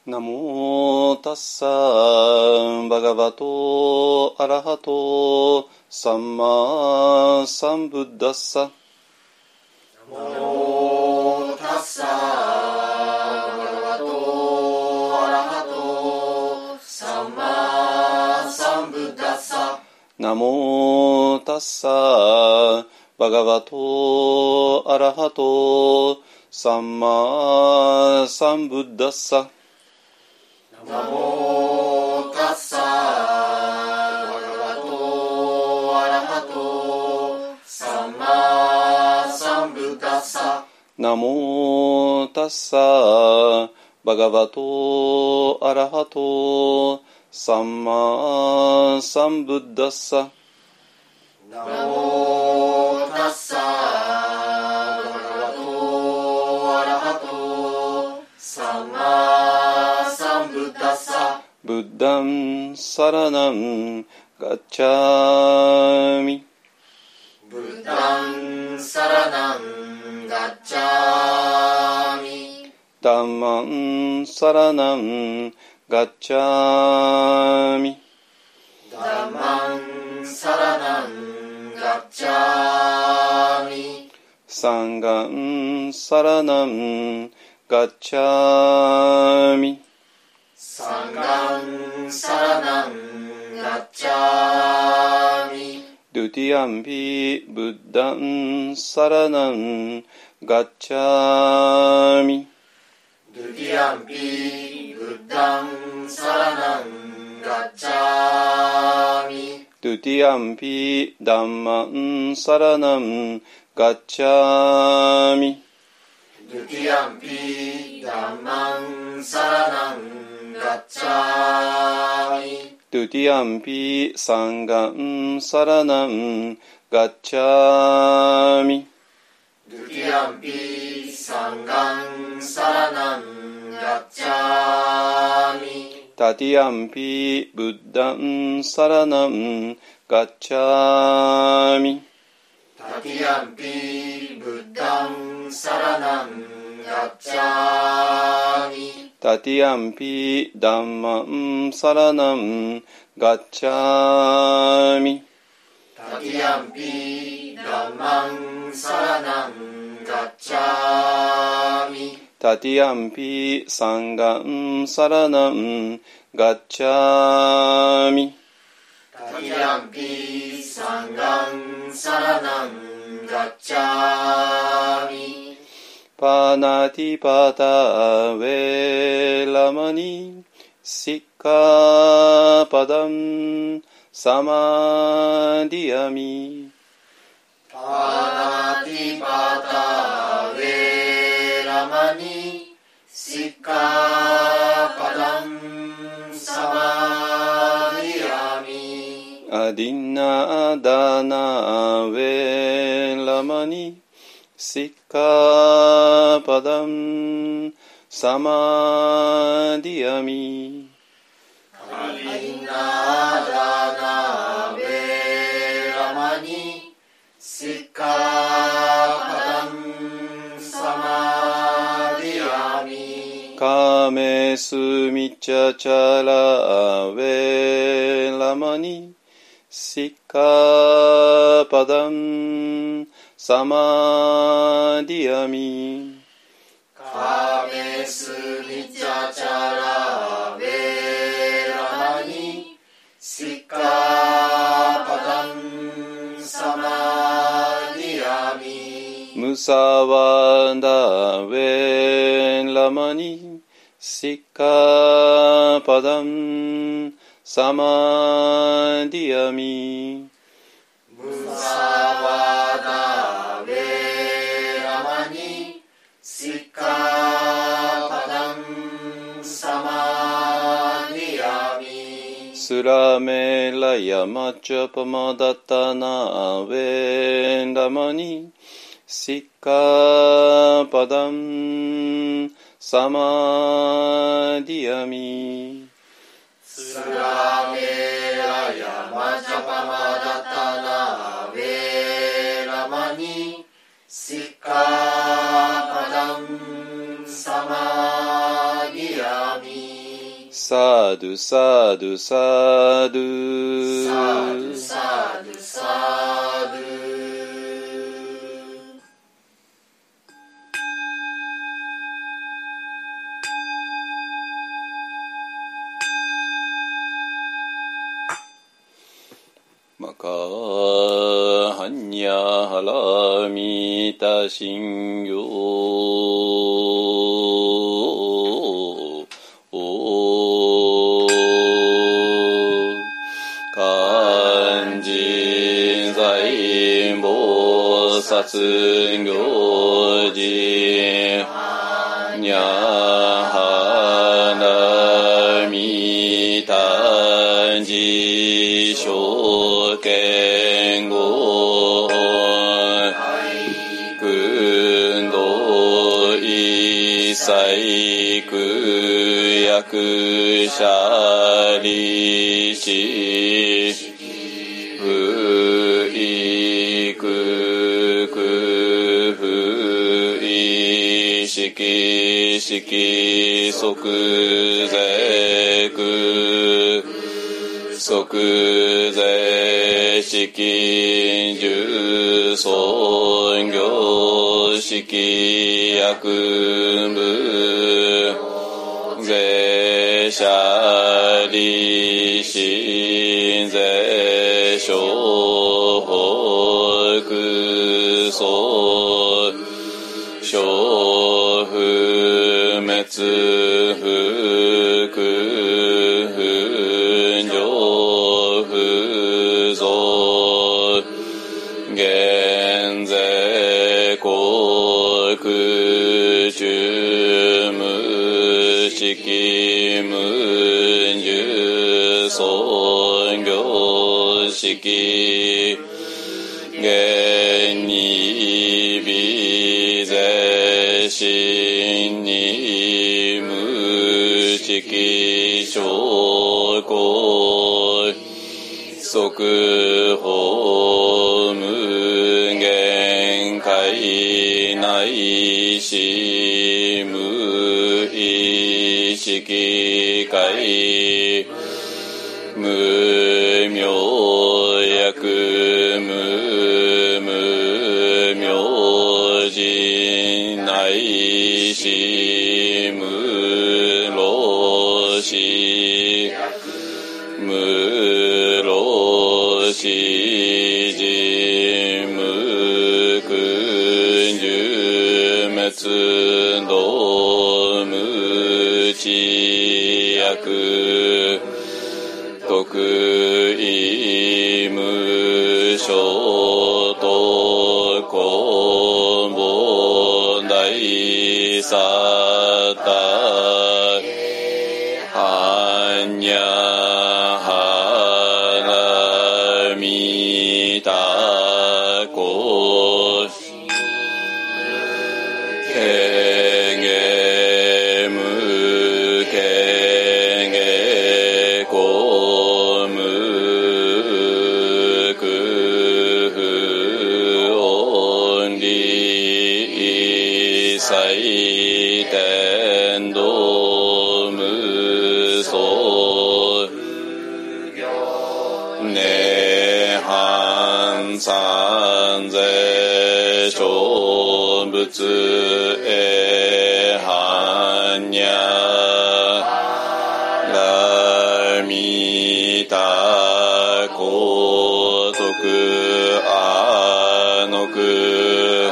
ナモタッサーバガバトアラハトサンマサンブッダッサ。 ナモタッサーバガバトアラハトサンマサンブッダッサ。 ナモタッサーバガバトアラハトサンマサンブッダッサ。 ナモタッサーバガバトアラハトサンマサンブッダッサ。 ナモタッサーバガバトアラハトサンマサンブッダッサ。 ナモタッサーバガバトアラハトサンマサンブッダッサ。 ブッダンサラナンガッチャミ。 ブッダンサラナンガッチャミ。 ダンマンサラナンガッチャミ。 ダンマンサラナンガッチャミ。 サンガンサラナンガッチャミ。 サンガンサラナンガッチャミ。 ドゥティアンピブッダンサラナンガッチャミ。 ドゥティアンピブッダンサラナンガッチャミ。 ドゥティアンピダンマンサラナンガッチャミ。 ドゥティアンピダンマンサラナンガッチャミ。 ドゥティアンピサンガンサラナンガッチャミ。 ドゥティアンピサンガンサラナンガッチャミ。 タティアンピブッダンサラナンガッチャミ。 タティアンピブッダンサラナンガッチャミ。 タティアンピダンマンサラナンガッチャミ。 タティアンピダンマンサラナンガッチャミ。 タティアンピサンガンサラナンガッチャミ。 タティアンピサンガンサラナンガッチャミ。 パナティパタウェラマニシッカパダンサマディアミ。 パナティパタウェラマニシッカパダンサマディアミ。 アディナダナウェラマニシッカパダンサマディアミ。 アディナダナウェラマニシッカパダンサマディアミ。 カメスミチャチャラウェラマニシッカパダンサマディアミ。 カメスミチャチャラウェラマニシッカパダンサマディアミ。 ムサワダウェラマニシッカパダンサマディアミ。 ムサワダウェラマニシッカパダンサマディアミ。 スラメラヤマチャパマダタナウェラマニシッカパダンサマディアミ。 スラメラヤマチャパマダタナウェラマニシッカパダンサマディアミ。 サドゥサドゥサドゥサドゥサドゥマカハンニャハラミタシンギョ漢人在菩薩行事ニャハナミタジショケンゴ君道一切苦役者利子不意苦苦不意識識即是苦即是識十尊行識薬部税者利子税所苦相小不滅不苦不上不増現税国中無識無重尊行識現に微税心に無識証拠即法無限界内し無意識界無明薬無明寺内し無老死無老死時無苦十滅道無知薬徳意無所得公母大サタハンニャハラミタコケゲムケゲコムクフオンリ最天道無相涅槃三世小仏へ般若ラミタ高徳阿の句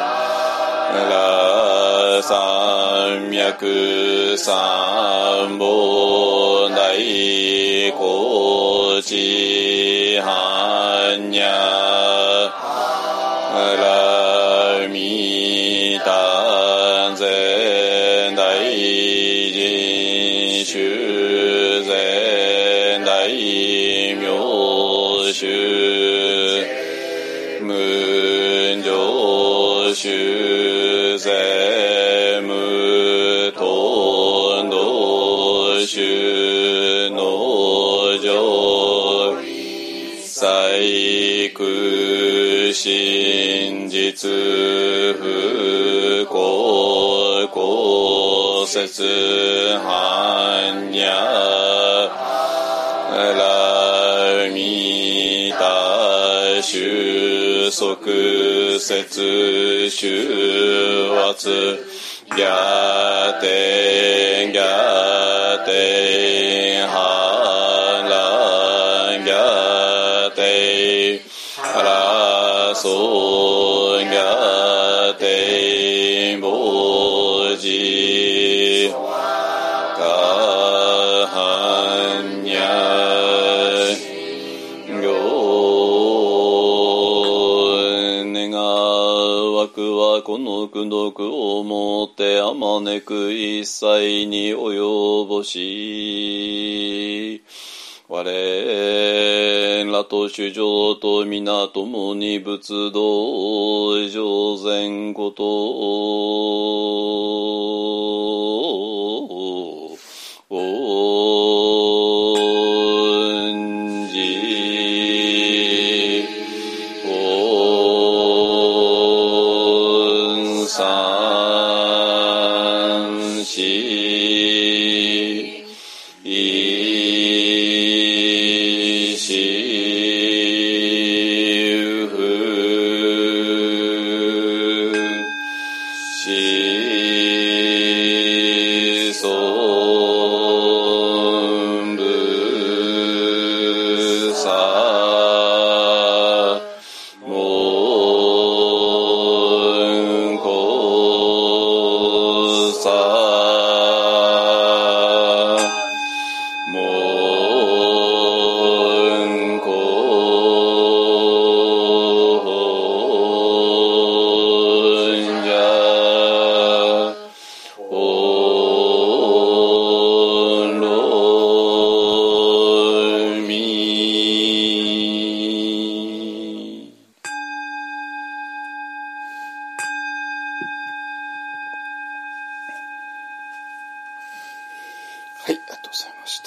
ラ三脈三宝大高知般若ラミタ全大人修全大名修無常修全無頓道修農場最苦真実不公公説般若収束節収圧ギャテンギャテンハラギャテンハラソギャテンボジカハンニャ行願わくはこの功徳をもってあまねく一切に及ぼし我らと主上と皆共に仏道上善こと恩じ恩三四一四不四尊部さ門公さ門公じゃおろみはい、ありがとうございました。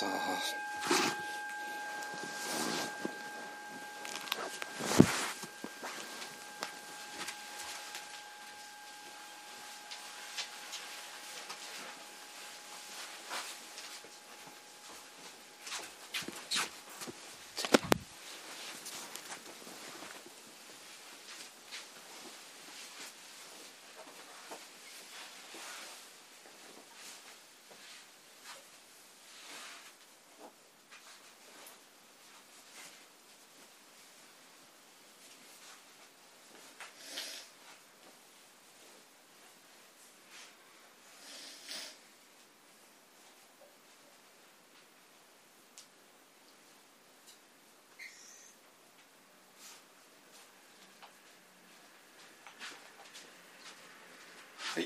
はい。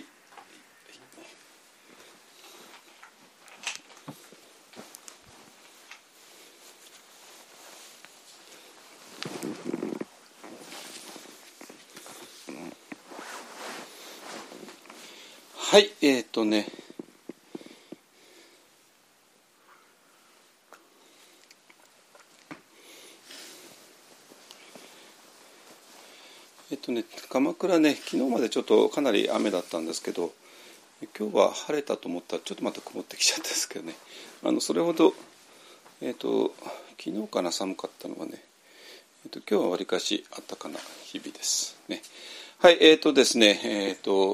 はい、鎌倉ね、昨日までちょっとかなり雨だったんですけど、今日は晴れたと思ったらちょっとまた曇ってきちゃったんですけどね、それほど、昨日から寒かったのはね、今日はわりかし暖かな日々ですね。はい、ですね、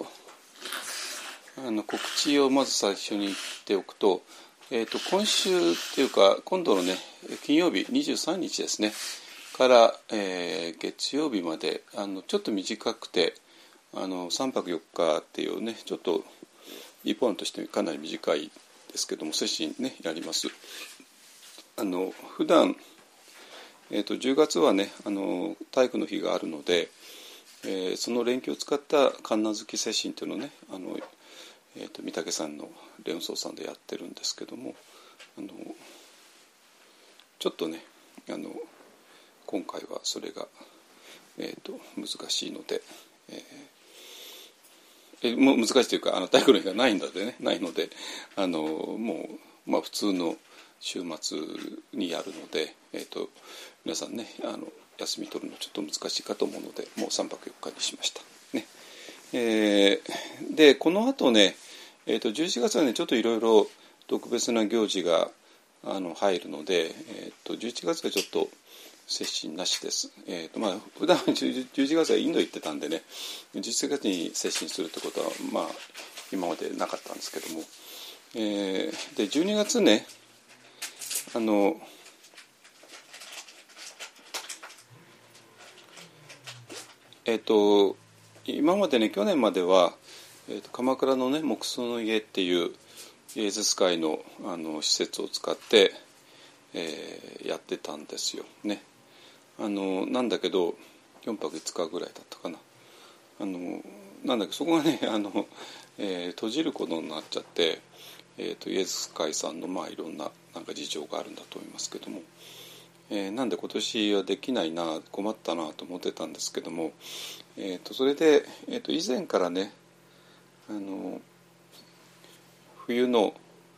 告知をまず最初に言っておくと、今週っていうか今度のね金曜日23日ですねから、月曜日までちょっと短くて3泊4日っていうねちょっと一本としてかなり短いですけどもセッションねやります。普段10月はね体育の日があるので、その連休を使った神無月セッションっていうのをね御嶽山のレオンソーさんでやってるんですけどもちょっとね今回はそれが、難しいので、もう難しいというか体育の日がないのでもう、普通の週末にやるので、皆さんね休み取るのちょっと難しいかと思うのでもう3泊4日にしましたね。でこの後ね、11月はねちょっといろいろ特別な行事が入るので、11月はちょっと接心なしです。普段は11月はインド行ってたんでね、11月に接心するってことは今までなかったんですけども、で12月ね、今までね、去年までは、鎌倉のね木曽の家っていうイエズス会の施設を使って、やってたんですよね。なんだけど4泊5日ぐらいだったかな。なんだけどそこがね閉じることになっちゃって、イエズス会さんのいろんな事情があるんだと思いますけども、なんで今年はできないな、困ったなと思ってたんですけども、それで、以前からね冬の、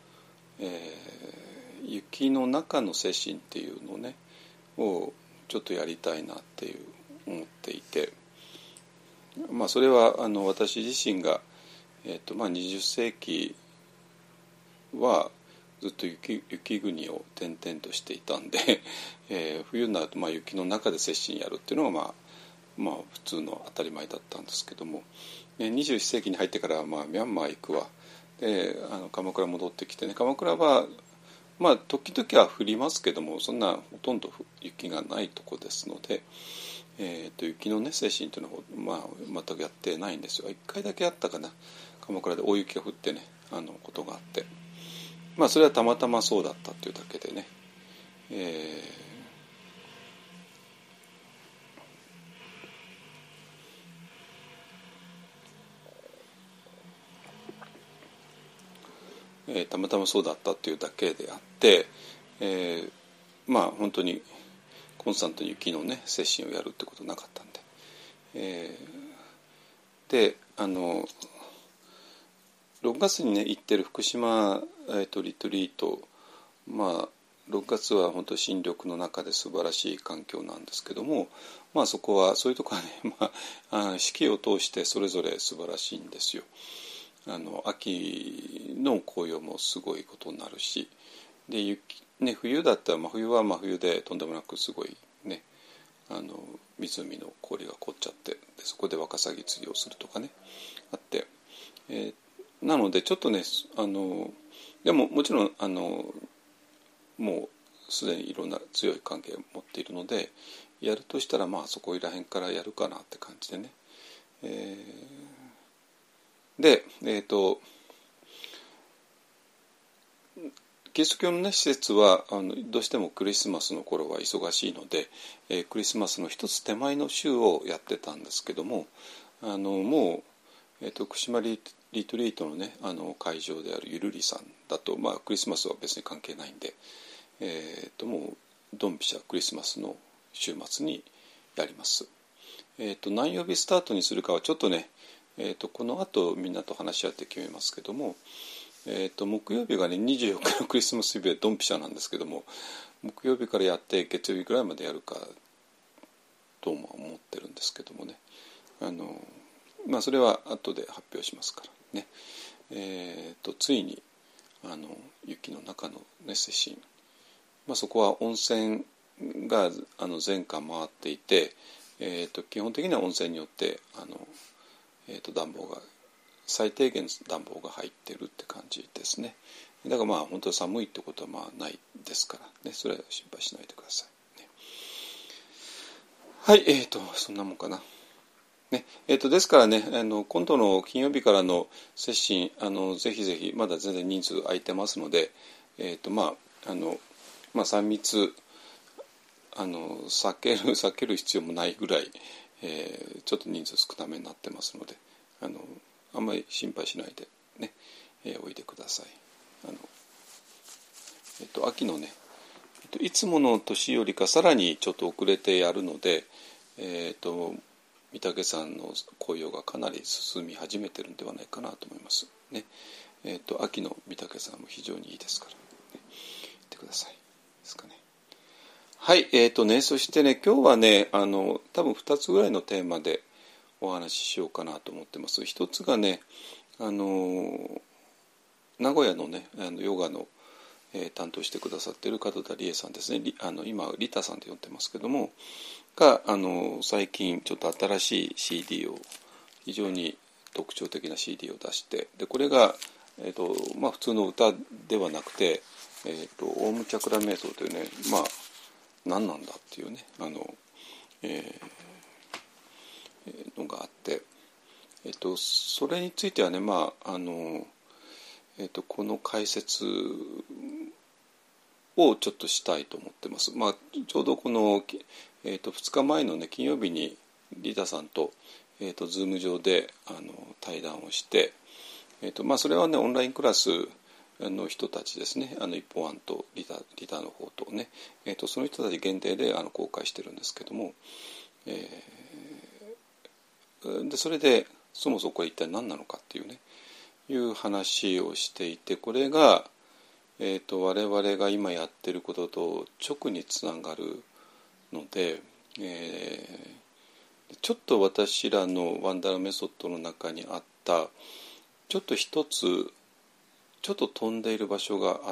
雪の中の接心っていうのねをちょっとやりたいなっていう思っていて、それは私自身が、20世紀はずっと雪国を転々としていたんで、冬になると雪の中で接心やるっていうのが普通の当たり前だったんですけども、21世紀に入ってからミャンマー行くわで鎌倉戻ってきてね、鎌倉は時々は降りますけどもそんなほとんど雪がないとこですので、雪のね接心というのは全くやってないんですよ。1回だけあったかな、鎌倉で大雪が降ってねことがあって、それはたまたまそうだったというだけでね、たまたまそうだったというだけであって、本当にコンスタントに雪のね接心をやるってことなかったんで、で6月にね行ってる福島、リトリート、6月は本当に新緑の中で素晴らしい環境なんですけども、そこはそういうとこはね、四季を通してそれぞれ素晴らしいんですよ。秋の紅葉もすごいことになるし、で冬だったら真冬は真冬でとんでもなくすごいね湖の氷が凍っちゃって、でそこでワカサギ釣りをするとかねあって、なのでちょっとねでももちろんもうすでにいろんな強い関係を持っているので、やるとしたらそこら辺からやるかなって感じでね、でキリスト教の、ね、施設はどうしてもクリスマスの頃は忙しいので、クリスマスの一つ手前の週をやってたんですけども、もう、福島リトリートの、ね、会場であるゆるりさんだと、クリスマスは別に関係ないんで、もうドンピシャクリスマスの週末にやります。何曜日スタートにするかはちょっとね、この後みんなと話し合って決めますけども、木曜日がね24日のクリスマスイブでドンピシャなんですけども、木曜日からやって月曜日ぐらいまでやるかとも思ってるんですけどもね、それは後で発表しますからね。ついに雪の中のね接心、そこは温泉が全館回っていて、基本的には温泉によって暖房が最低限暖房が入ってるって感じですね。だから本当に寒いってことはないですからね、それは心配しないでください、ね。はい、そんなもんかな。ね、ですからね今度の金曜日からの接心ぜひぜひまだ全然人数空いてますので、3密避ける必要もないぐらい、ちょっと人数少なめになってますのであんまり心配しないでね、おいでください。秋のねいつもの年よりかさらにちょっと遅れてやるので、御嶽山の紅葉がかなり進み始めてるんではないかなと思いますね。秋の御嶽山も非常にいいですから、ね、行ってくださいですかね。はい、そしてね今日はね多分2つぐらいのテーマでお話ししようかなと思ってます。一つがね名古屋のねヨガの担当してくださっている門田理恵さんですね、今リタさんで呼んでますけどもが最近ちょっと新しい CD を非常に特徴的な CD を出して、でこれが、普通の歌ではなくて、オウムチャクラ瞑想というね、何なんだっていうねのがあって、それについてはね、この解説をちょっとしたいと思ってます。ちょうどこの、2日前のね金曜日にリタさんと、ズーム上で対談をして、それはねオンラインクラスの人たちですね、一方案とリタの方とね、その人たち限定で公開してるんですけども、でそれでそもそもこれ一体何なのかっていうねいう話をしていて、これが、我々が今やってることと直につながるので、ちょっと私らのワンダラメソッドの中にあったちょっと一つちょっと飛んでいる場所があって、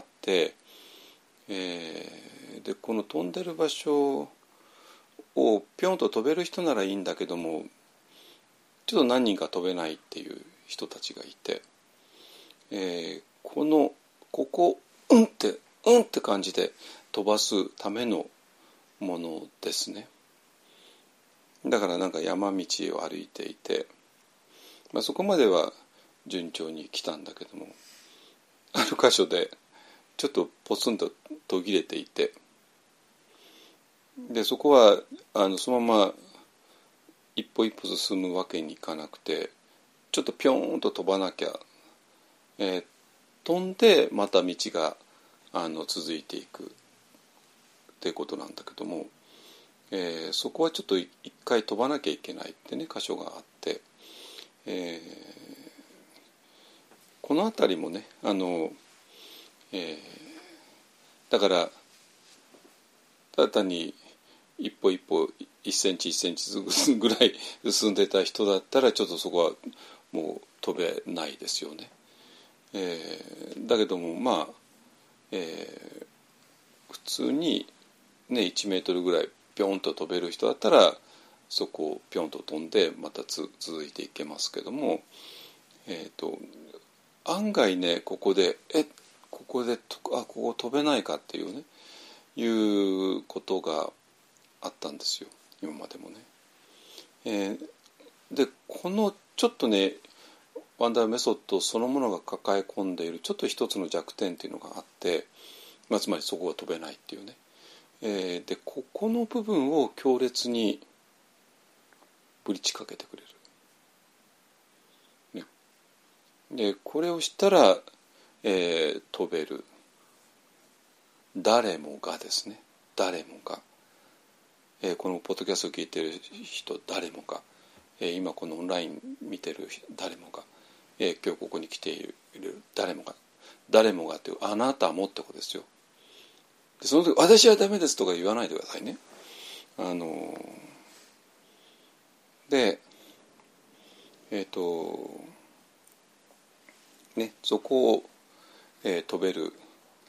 でこの飛んでる場所をピョンと飛べる人ならいいんだけども、ちょっと何人か飛べないっていう人たちがいて、ここうんって感じで飛ばすためのものですね。だからなんか山道を歩いていて、そこまでは順調に来たんだけども、ある箇所でちょっとポツンと途切れていて、でそこはそのまま一歩一歩進むわけにいかなくて、ちょっとピョーンと飛ばなきゃ、飛んでまた道が続いていくってことなんだけども、そこはちょっと一回飛ばなきゃいけないってね箇所があって、この辺りもねだからただ単に一歩一歩1センチ1センチぐらい進んでた人だったらちょっとそこはもう飛べないですよね。だけども普通にね1メートルぐらいピョンと飛べる人だったらそこをピョンと飛んでまた続いていけますけども、案外ねここでここ飛べないかっていうねいうことがあったんですよ今までもね。でこのちょっとねワンダーメソッドそのものが抱え込んでいるちょっと一つの弱点っていうのがあって、つまりそこが飛べないっていうね、でここの部分を強烈にブリッジかけてくれる、ね、でこれをしたら、飛べる。誰もがですね、誰もが、このポッドキャストを聞いている人誰もが、今このオンライン見てる誰もが、今日ここに来ている誰もがというあなたもってことですよ。でその時私はダメですとか言わないでくださいね。でそこを、飛べる、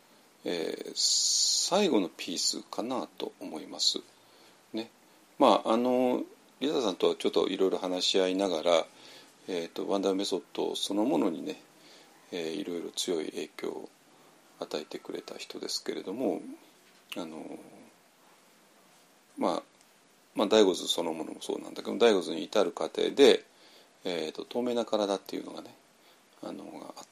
最後のピースかなと思いますね。リサさんとはちょっといろいろ話し合いながら、ワンダーメソッドそのものにね、いろいろ強い影響を与えてくれた人ですけれども、第五図そのものもそうなんだけど、第五図に至る過程で、透明な体っていうのがねがあって、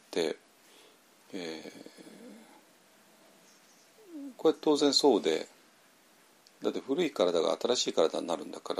これ当然そうで、だって古い体が新しい体になるんだから、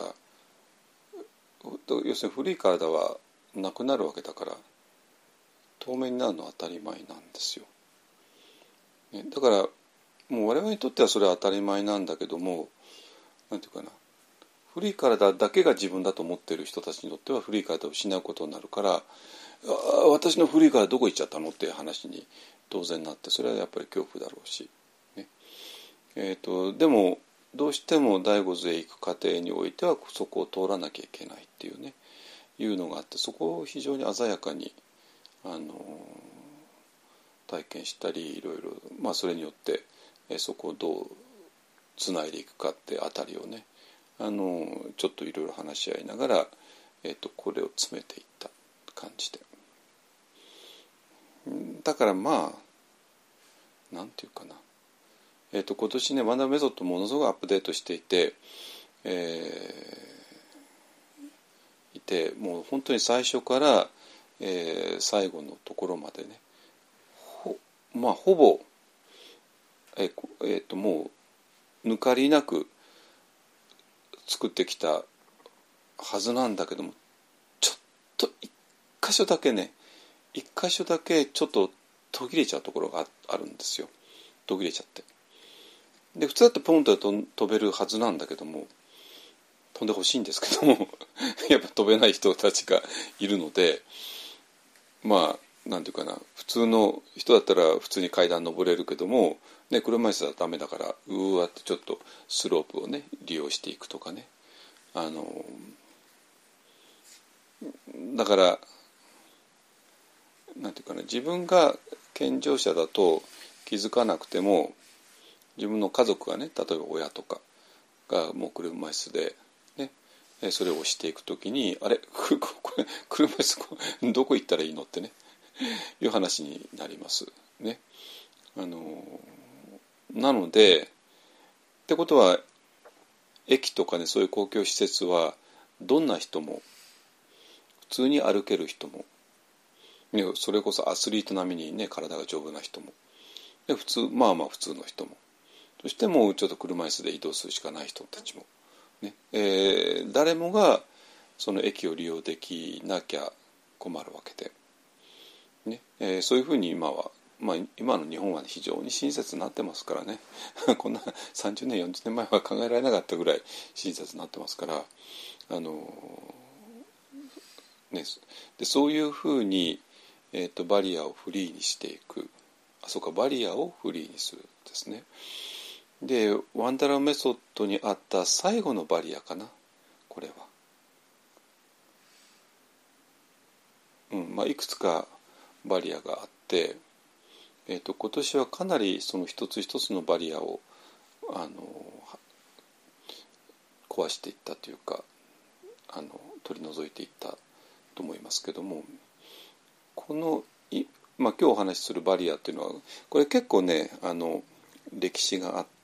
要するに古い体はなくなるわけだから透明になるのは当たり前なんですよ。だからもう我々にとってはそれは当たり前なんだけども、なんていうかな、古い体だけが自分だと思っている人たちにとっては古い体を失うことになるから、私の古い体どこ行っちゃったのっていう話に当然なって、それはやっぱり恐怖だろうし、ね。でもどうしても第五図へ行く過程においてはそこを通らなきゃいけないっていうねいうのがあって、そこを非常に鮮やかに体験したりいろいろ、それによって、そこをどうつないでいくかってあたりをねちょっといろいろ話し合いながら、これを詰めていった感じで、だからなんていうかな、今年ねワンダーメソッドものすごくアップデートしていて、もう本当に最初から、最後のところまでねほぼ、もう抜かりなく作ってきたはずなんだけども、ちょっと一箇所だけちょっと途切れちゃうところがあるんですよ。途切れちゃって、で普通だってポンと飛べるはずなんだけども、飛んでほしいんですけどもやっぱ飛べない人たちがいるので、なんていうかな、普通の人だったら普通に階段登れるけども、ね、車椅子はダメだからうわってちょっとスロープをね利用していくとかね、だからなんていうかな、自分が健常者だと気づかなくても、自分の家族がね、例えば親とかがもう車椅子でね、それを押していくときに、あれこれ車椅子どこ行ったらいいのってねいう話になりますね。なのでってことは、駅とかね、そういう公共施設はどんな人も、普通に歩ける人も、それこそアスリート並みにね体が丈夫な人も、で普通普通の人も、そしてもうちょっと車椅子で移動するしかない人たちも、ね誰もがその駅を利用できなきゃ困るわけで、ねそういうふうに今は、今の日本は非常に親切になってますからねこんな30年40年前は考えられなかったぐらい親切になってますから、でそういうふうに、バリアをフリーにしていく、バリアをフリーにするですね。でワンダラーメソッドにあった最後のバリアかな、これは、いくつかバリアがあって、今年はかなりその一つ一つのバリアを壊していったというか、取り除いていったと思いますけども、この今日お話しするバリアというのは、これ結構ね歴史があって、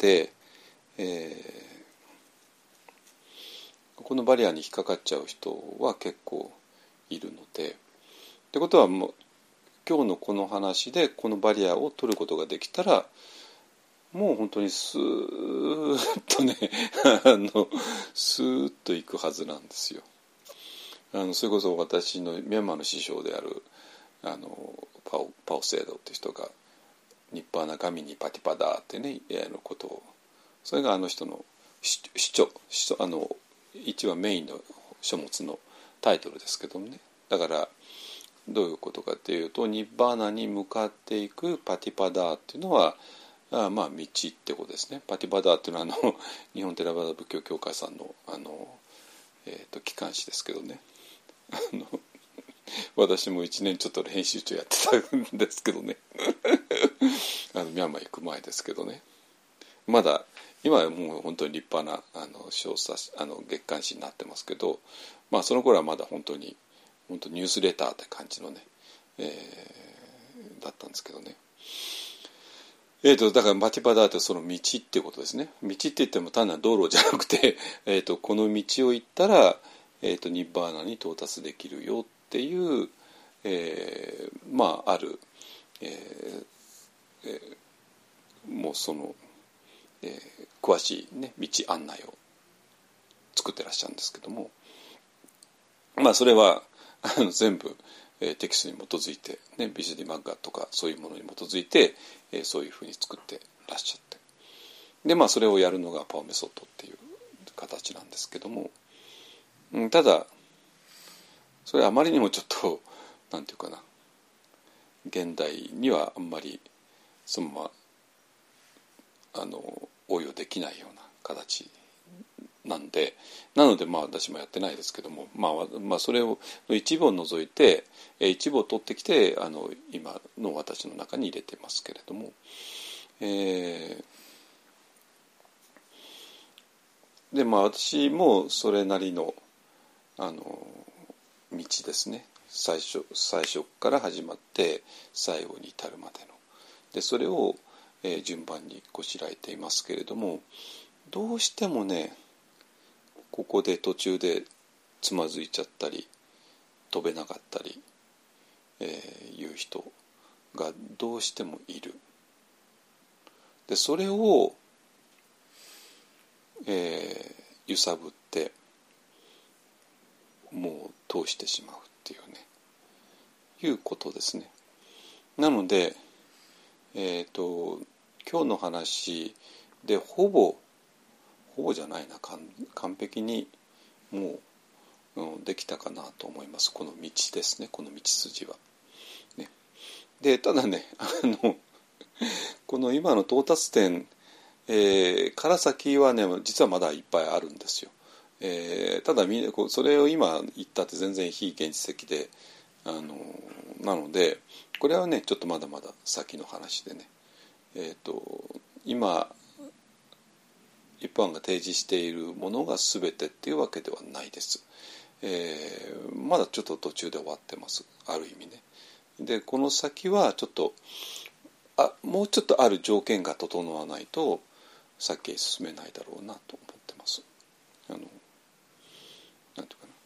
このバリアに引っかかっちゃう人は結構いるので、ってことはもう今日のこの話でこのバリアを取ることができたら、もう本当にスーッとねスーッといくはずなんですよ。それこそ私のミャンマーの師匠であるパオセイドっていう人がニッパーナガミニパティパダーってねことを、それがあの人の一番メインの書物のタイトルですけどもね。だからどういうことかっていうと、ニッバーナに向かっていくパティパダーっていうのは道ってことですね。パティパダーっていうのは日本テラバダ仏教協会さんの機関誌ですけどね私も1年ちょっと編集長やってたんですけどねミャンマー行く前ですけどね、まだ今はもう本当に立派な小冊月刊誌になってますけど、その頃はまだ本当にニュースレターって感じのね、だったんですけどね。だからマティパダーってその道っていうことですね。道って言っても単なる道路じゃなくて、この道を行ったら、ニッバーナに到達できるよっていう、ある、もうその、詳しい、ね、道案内を作ってらっしゃるんですけども、それは全部テキストに基づいて、ね、ビシュディマッガとかそういうものに基づいて、そういうふうに作ってらっしゃって、でそれをやるのがパオメソッドっていう形なんですけども、ただそれあまりにもちょっとなんていうかな、現代にはあんまりそのまま応用できないような形なので私もやってないですけども、それを一部を除いて一部を取ってきて今の私の中に入れてますけれども、で私もそれなりの道ですね、最初から始まって最後に至るまでのでそれを、順番にこしらえていますけれども、どうしてもねここで途中でつまずいちゃったり飛べなかったり、いう人がどうしてもいる。でそれを、揺さぶってもう通してしまうっていうねいうことですね。なので、今日の話でほぼじゃないな、完璧にもう、できたかなと思います。この道ですね、この道筋は。ね、でただねこの今の到達点、から先はね実はまだいっぱいあるんですよ。ただそれを今言ったって全然非現実的でなのでこれはねちょっとまだまだ先の話でね、今一般が提示しているものが全てっていうわけではないです。まだちょっと途中で終わってます、ある意味ね。でこの先はちょっともうちょっとある条件が整わないと先へ進めないだろうなと思ってます。なんていう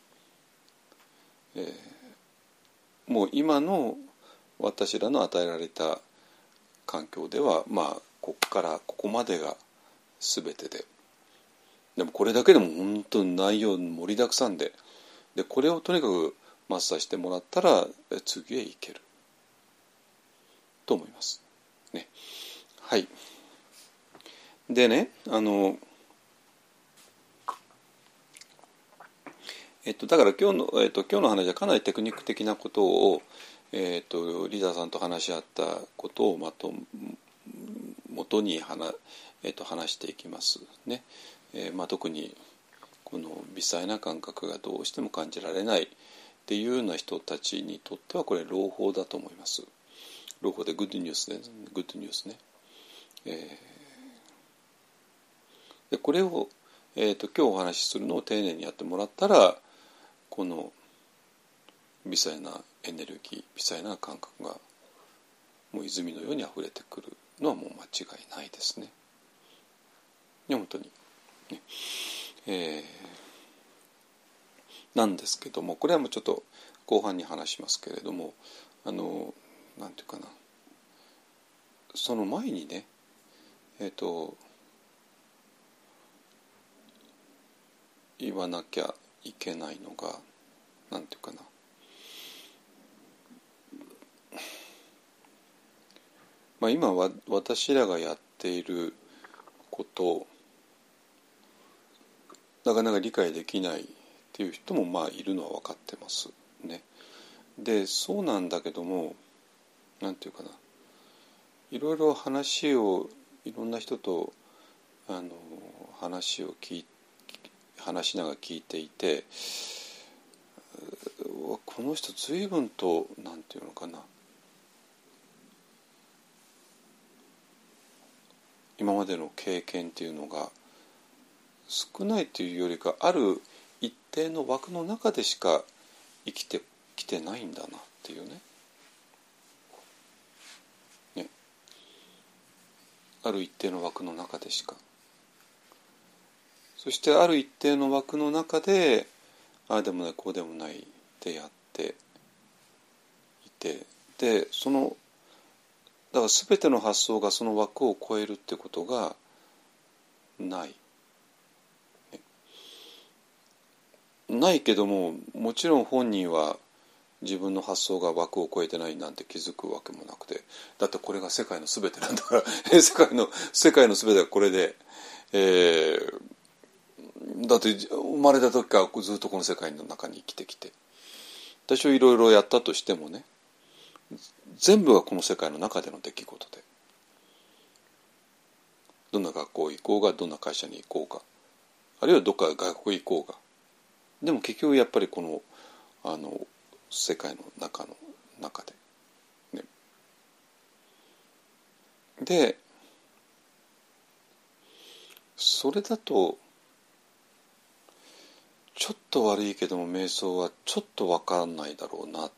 かな、もう今の私らの与えられた環境ではここからここまでが全てでもこれだけでも本当に内容盛りだくさんでこれをとにかくマスターしてもらったら次へ行けると思いますね。はい。でねだから今日の話はかなりテクニック的なことを、リーダーさんと話し合ったことを元に話していきますね。特にこの微細な感覚がどうしても感じられないっていうような人たちにとってはこれ朗報だと思います。朗報でグッドニュースね、グッドニュースね。でこれを、今日お話しするのを丁寧にやってもらったらこの微細なエネルギー微細な感覚がもう泉のようにあふれてくるのはもう間違いないですね。本当に、ねなんですけどもこれはもうちょっと後半に話しますけれどもなんていうかな、その前にね言わなきゃいけないのがなんていうかな、今は私らがやっていることなかなか理解できないっていう人もいるのは分かってますね。でそうなんだけどもなんていうかな、いろいろ話いろんな人と話しながら聞いていてこの人随分となんていうのかな、今までの経験っていうのが少ないというよりかある一定の枠の中でしか生きてきてないんだなっていうね。ある一定の枠の中でしか、そしてある一定の枠の中でああでもないこうでもないってやっていて、でだから全ての発想がその枠を超えるってことがないけども、もちろん本人は自分の発想が枠を超えてないなんて気づくわけもなくて、だってこれが世界の全てなんだから世界の全てがこれで、だって生まれた時からずっとこの世界の中に生きてきて、私はいろいろやったとしてもね、全部がこの世界の中での出来事で、どんな学校行こうがどんな会社に行こうがあるいはどっか外国行こうが、でも結局やっぱりこの世界の中で、ね、でそれだとちょっと悪いけども瞑想はちょっと分かんないだろうな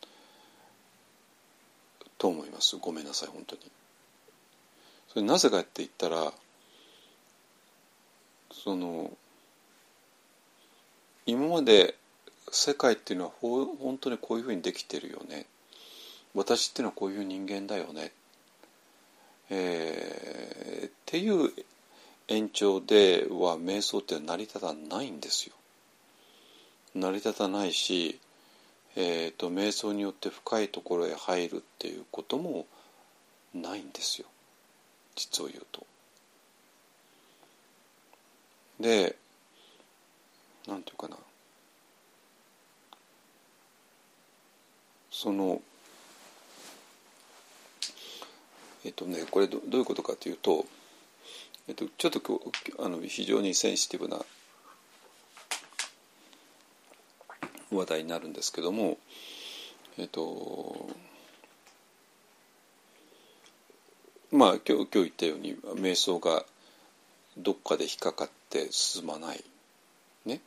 と思います。ごめんなさい本当に。それなぜかって言ったら、今まで世界っていうのは本当にこういうふうにできてるよね、私っていうのはこういう人間だよね、っていう延長では瞑想って成り立たないんですよ。成り立たないし、瞑想によって深いところへ入るっていうこともないんですよ、実を言うと。で、なんていうかな、これどういうことかというと、ちょっと非常にセンシティブな話題になるんですけども、今日言ったように瞑想がどっかで引っかかって進まないね、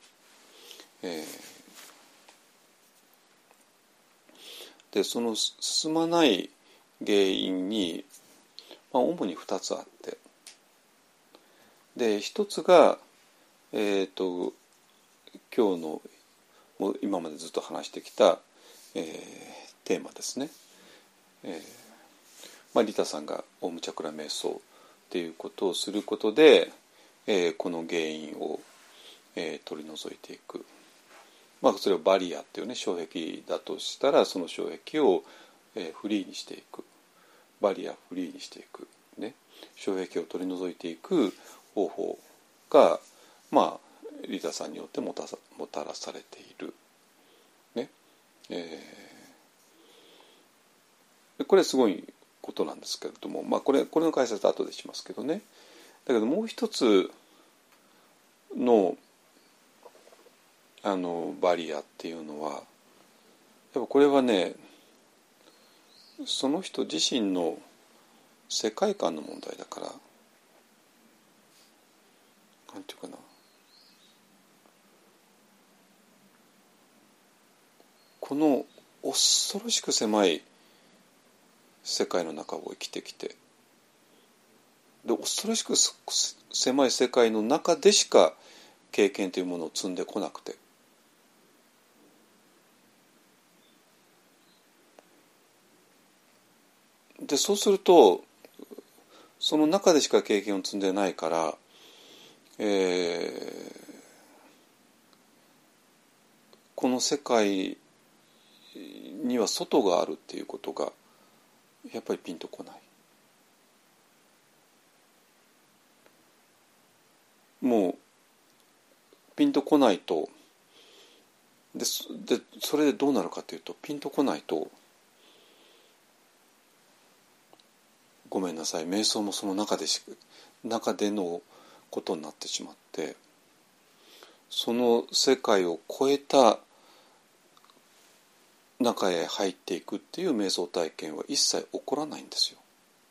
でその進まない原因に、主に2つあって、で一つが、今日のもう今までずっと話してきた、テーマですね。リタさんがオウムチャクラ瞑想っていうことをすることで、この原因を、取り除いていく。それをバリアっていうね、障壁だとしたらその障壁を、フリーにしていく、バリアフリーにしていく、ね、障壁を取り除いていく方法が、リタさんによってもたらされている、ね、これすごいことなんですけれども、これの解説は後でしますけどね。だけどもう一つのバリアっていうのは、やっぱこれはね、その人自身の世界観の問題だから、なんていうかな、この恐ろしく狭い世界の中を生きてきて、で恐ろしく狭い世界の中でしか経験というものを積んでこなくて、でそうするとその中でしか経験を積んでないから、この世界には外があるっていうことがやっぱりピンとこない。もうピンとこないと、でそれでどうなるかというと、ピンとこないと、ごめんなさい、瞑想もその中でのことになってしまって、その世界を超えた中へ入っていくっていう瞑想体験は一切起こらないんですよ、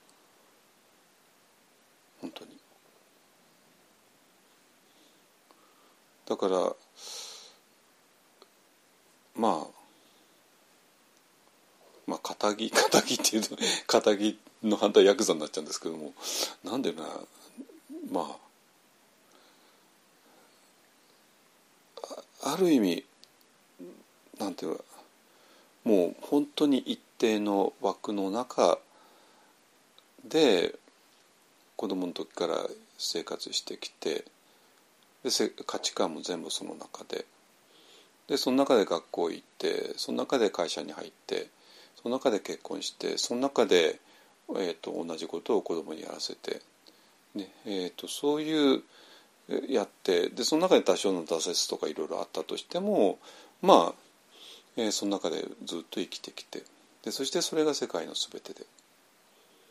本当に。だから堅気っていうと堅気の反対ヤクザになっちゃうんですけども、なんでな、ある意味なんていうか、もう本当に一定の枠の中で子供の時から生活してきて、で価値観も全部その中でその中で学校行って、その中で会社に入って、その中で結婚して、その中で、同じことを子供にやらせて、ね、そういうやって、でその中で多少の挫折とかいろいろあったとしても、その中でずっと生きてきて、でそしてそれが世界の全てで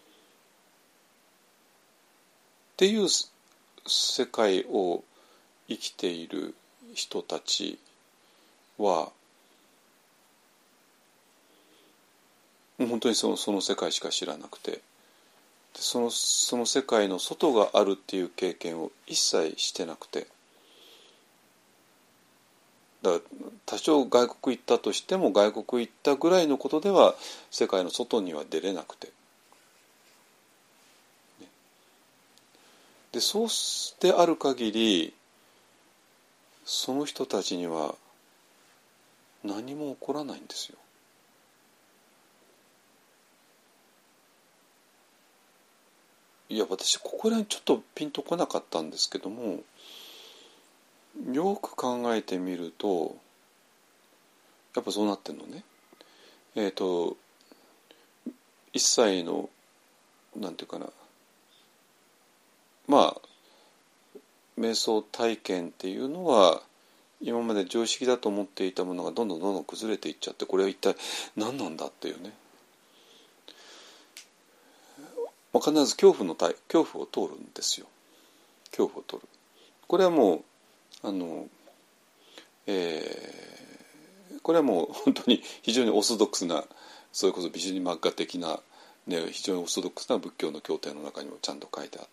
っていう世界を生きている人たちは本当にその世界しか知らなくて、その世界の外があるっていう経験を一切してなくて、だから多少外国行ったとしても外国行ったぐらいのことでは世界の外には出れなくて、でそうである限りその人たちには何も起こらないんですよ。いや私ここら辺ちょっとピンとこなかったんですけども、よく考えてみるとやっぱそうなってんのね。一切のなんていうかな、まあ瞑想体験っていうのは今まで常識だと思っていたものがどんどん崩れていっちゃって、これは一体何なんだっていうね、必ず恐怖を通るんですよ。恐怖を通る。これはもうこれはもう本当に非常にオーソドックスな、それこそビジュニマッガ的な、ね、非常にオーソドックスな仏教の経典の中にもちゃんと書いてあって、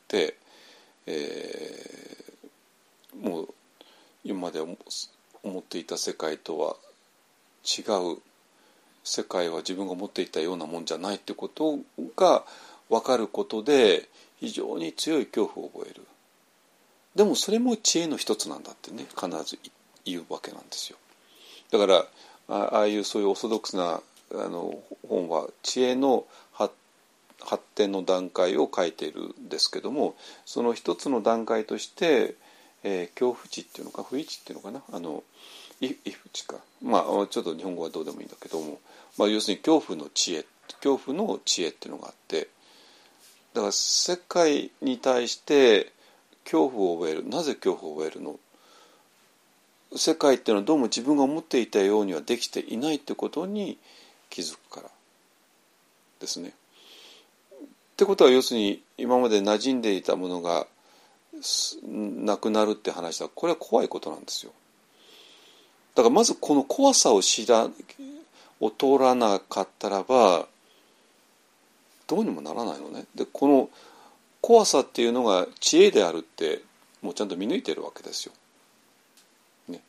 もう今まで思っていた世界とは違う世界は自分が思っていたようなもんじゃないってことが分かることで非常に強い恐怖を覚える。でもそれも知恵の一つなんだってね、必ず言うわけなんですよ。だからああいうそういうオーソドックスな本は知恵の発展の段階を書いているんですけども、その一つの段階として、恐怖知っていうのか不意知っていうのかな、畏怖知か、まあちょっと日本語はどうでもいいんだけども、要するに恐怖の知恵っていうのがあって、だから世界に対して恐怖を覚える。なぜ恐怖を覚えるの？世界っていうのはどうも自分が思っていたようにはできていないってことに気づくからですね。ってことは要するに今まで馴染んでいたものがなくなるって話は、これは怖いことなんですよ。だからまずこの怖さを通らなかったらばどうにもならないのね。でこの怖さっていうのが知恵であるってもうちゃんと見抜いてるわけですよ。ね、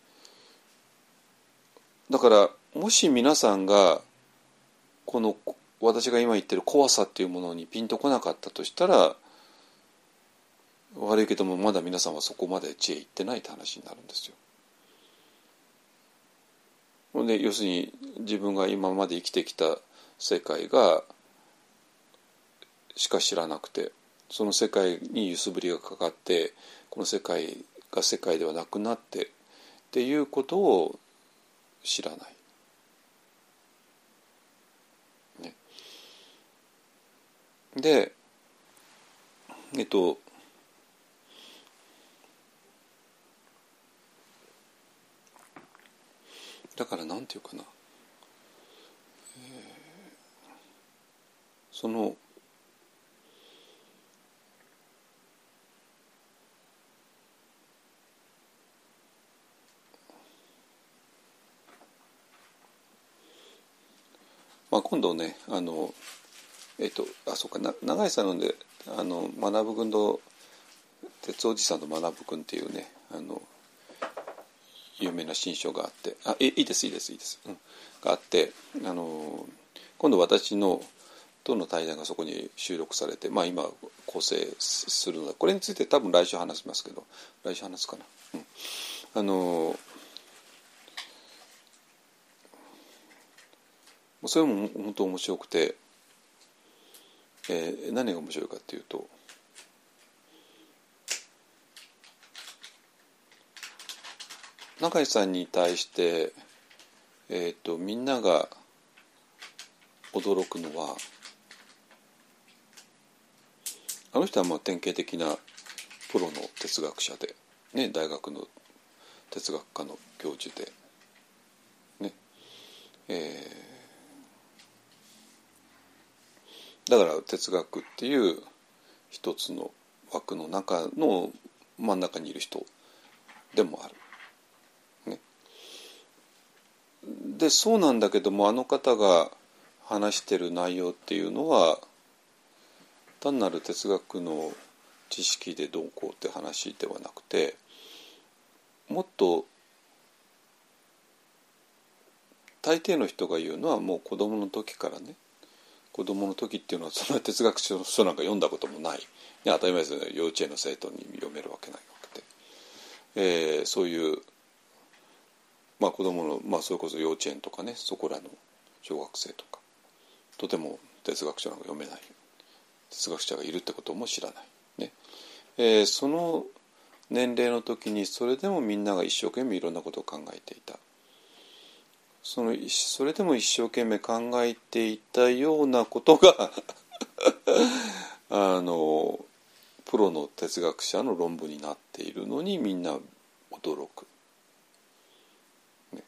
だからもし皆さんがこの私が今言ってる怖さっていうものにピンとこなかったとしたら、悪いけどもまだ皆さんはそこまで知恵いってないって話になるんですよ。で要するに自分が今まで生きてきた世界がしか知らなくて、その世界に揺すぶりがかかってこの世界が世界ではなくなってっていうことを知らない、ね、でだからなんていうかな、その今度ねそうか長井さんので学ぶ君と鉄おじさんの学ぶ君っていうね有名な新書があって、いいです、があって、今度私のとの対談がそこに収録されて、今構成するので、これについて多分来週話しますけど、来週話すかな、それも本当面白くて、何が面白いかっていうと、中井さんに対して、みんなが驚くのは、あの人は典型的なプロの哲学者で、ね、大学の哲学科の教授で、ねだから哲学っていう一つの枠の中の真ん中にいる人でもある、ね、でそうなんだけども、あの方が話してる内容っていうのは単なる哲学の知識でどうこうって話ではなくて、もっと大抵の人が言うのはもう子供の時からね、子供の時っていうのはそんな哲学書なんか読んだこともない、当たり前ですよね。幼稚園の生徒に読めるわけないわけで、そういう、子供の、それこそ幼稚園とかね、そこらの小学生とかとても哲学書なんか読めない、哲学者がいるってことも知らないね。その年齢の時にそれでもみんなが一生懸命いろんなことを考えていた。それでも一生懸命考えていたようなことがプロの哲学者の論文になっているのにみんな驚く、ね、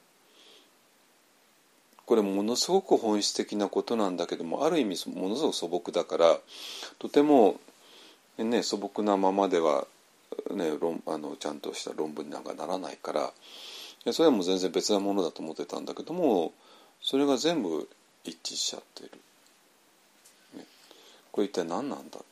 これものすごく本質的なことなんだけども、ある意味ものすごく素朴だから、とても、ね、素朴なままでは、ね、ちゃんとした論文になんかならないから、それはもう全然別なものだと思ってたんだけども、それが全部一致しちゃってる、ね、これ一体何なんだ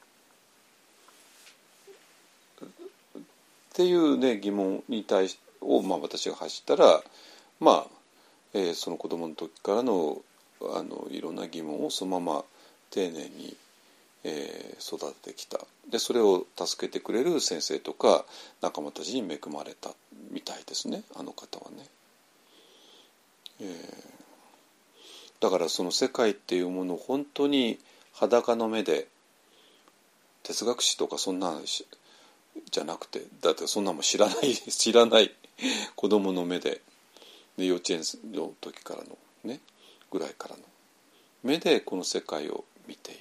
っていう、ね、疑問に対して私が発したら、その子供の時からのいろんな疑問をそのまま丁寧に、育ててきた。でそれを助けてくれる先生とか仲間たちに恵まれたみたいですね、あの方はね。だからその世界っていうものを本当に裸の目で、哲学史とかそんなじゃなくて、だってそんなもん知らない子供の目で、幼稚園の時からのねぐらいからの目でこの世界を見てい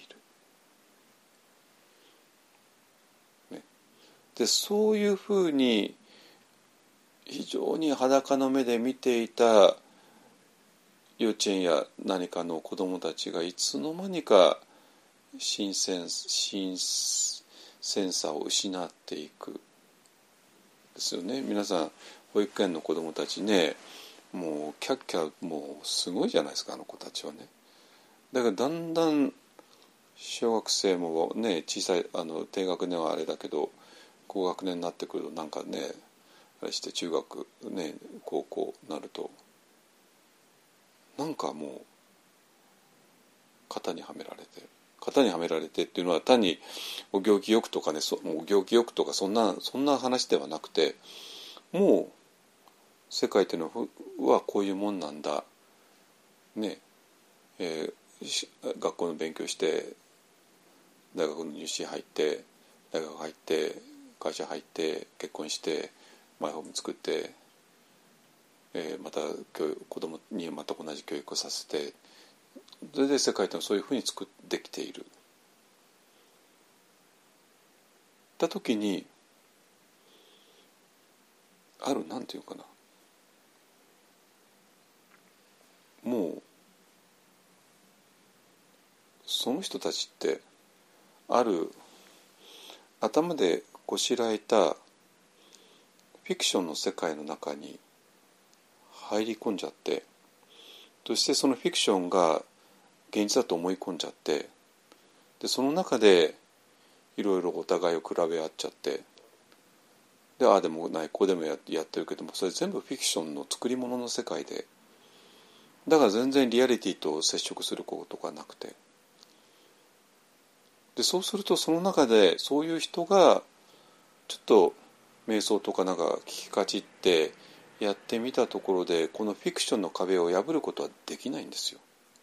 る、ね、でそういうふうに非常に裸の目で見ていた幼稚園や何かの子供たちがいつの間にか新鮮さを失っていくですよね。皆さん保育園の子供たちね、もうキャッキャもうすごいじゃないですか、あの子たちはね。だからだんだん小学生もね、小さい低学年はあれだけど高学年になってくるとなんかね、あれして中学ね高校になるとなんかもう型にはめられてっていうのは単にお行儀よくとかね、お行儀よくとかそんな話ではなくて、もう世界っていうのはこういうもんなんだね、学校の勉強して大学の入試入って大学入って会社入って結婚してマイホーム作って、また子供にまた同じ教育をさせて、それで世界っていうのはそういうふうに作ってきている。た時にあるなんていうかな、もうその人たちってある頭でこしらえたフィクションの世界の中に入り込んじゃって、そしてそのフィクションが現実だと思い込んじゃって、でその中でいろいろお互いを比べ合っちゃって、でああでもないこうでもやってるけども、それ全部フィクションの作り物の世界で、だから全然リアリティと接触することがなくて、でそうするとその中でそういう人がちょっと瞑想とかなんか聞きかじってやってみたところで、このフィクションの壁を破ることはできないんですよ。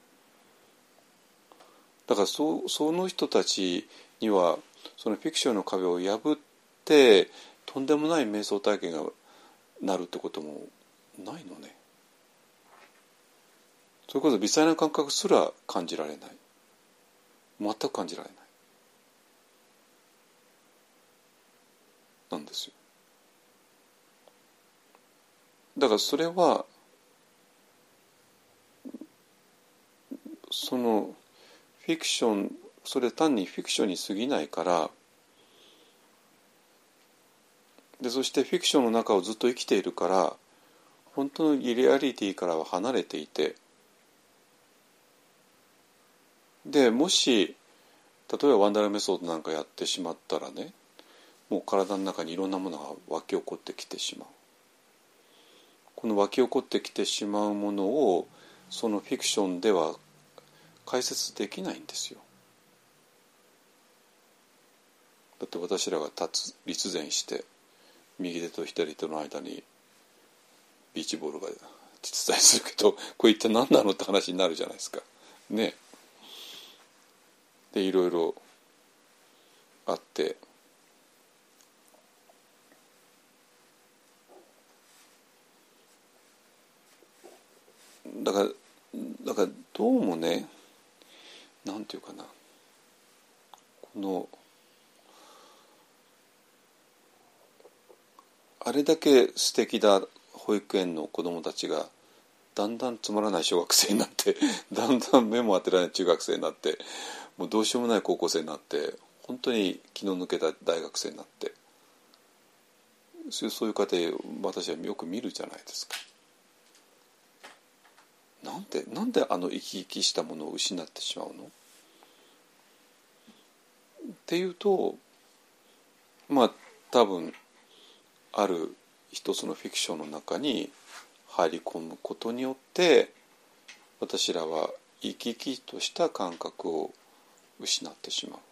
だからその人たちにはそのフィクションの壁を破ってとんでもない瞑想体験がなるってこともないのね。それこそ微細な感覚すら感じられない、全く感じられないなんですよ。だからそれはそのフィクション、それ単にフィクションに過ぎないから、 でそしてフィクションの中をずっと生きているから本当のリアリティからは離れていて、でもし例えばワンダラメソッドなんかやってしまったらね、もう体の中にいろんなものが湧き起こってきてしまう。この湧き起こってきてしまうものをそのフィクションでは解説できないんですよ。だって私らが立前して右手と左手の間にビーチボールが実在するけど、これ一体何なのって話になるじゃないですかね。でいろいろあって、だからどうもね、なんていうかな、このあれだけ素敵な保育園の子どもたちがだんだんつまらない小学生になってだんだん目も当てられない中学生になって、もうどうしようもない高校生になって、本当に気の抜けた大学生になって、そういう過程私はよく見るじゃないですか。なんであの生き生きしたものを失ってしまうのっていうと、まあ多分ある一つのフィクションの中に入り込むことによって私らは生き生きとした感覚を失ってしま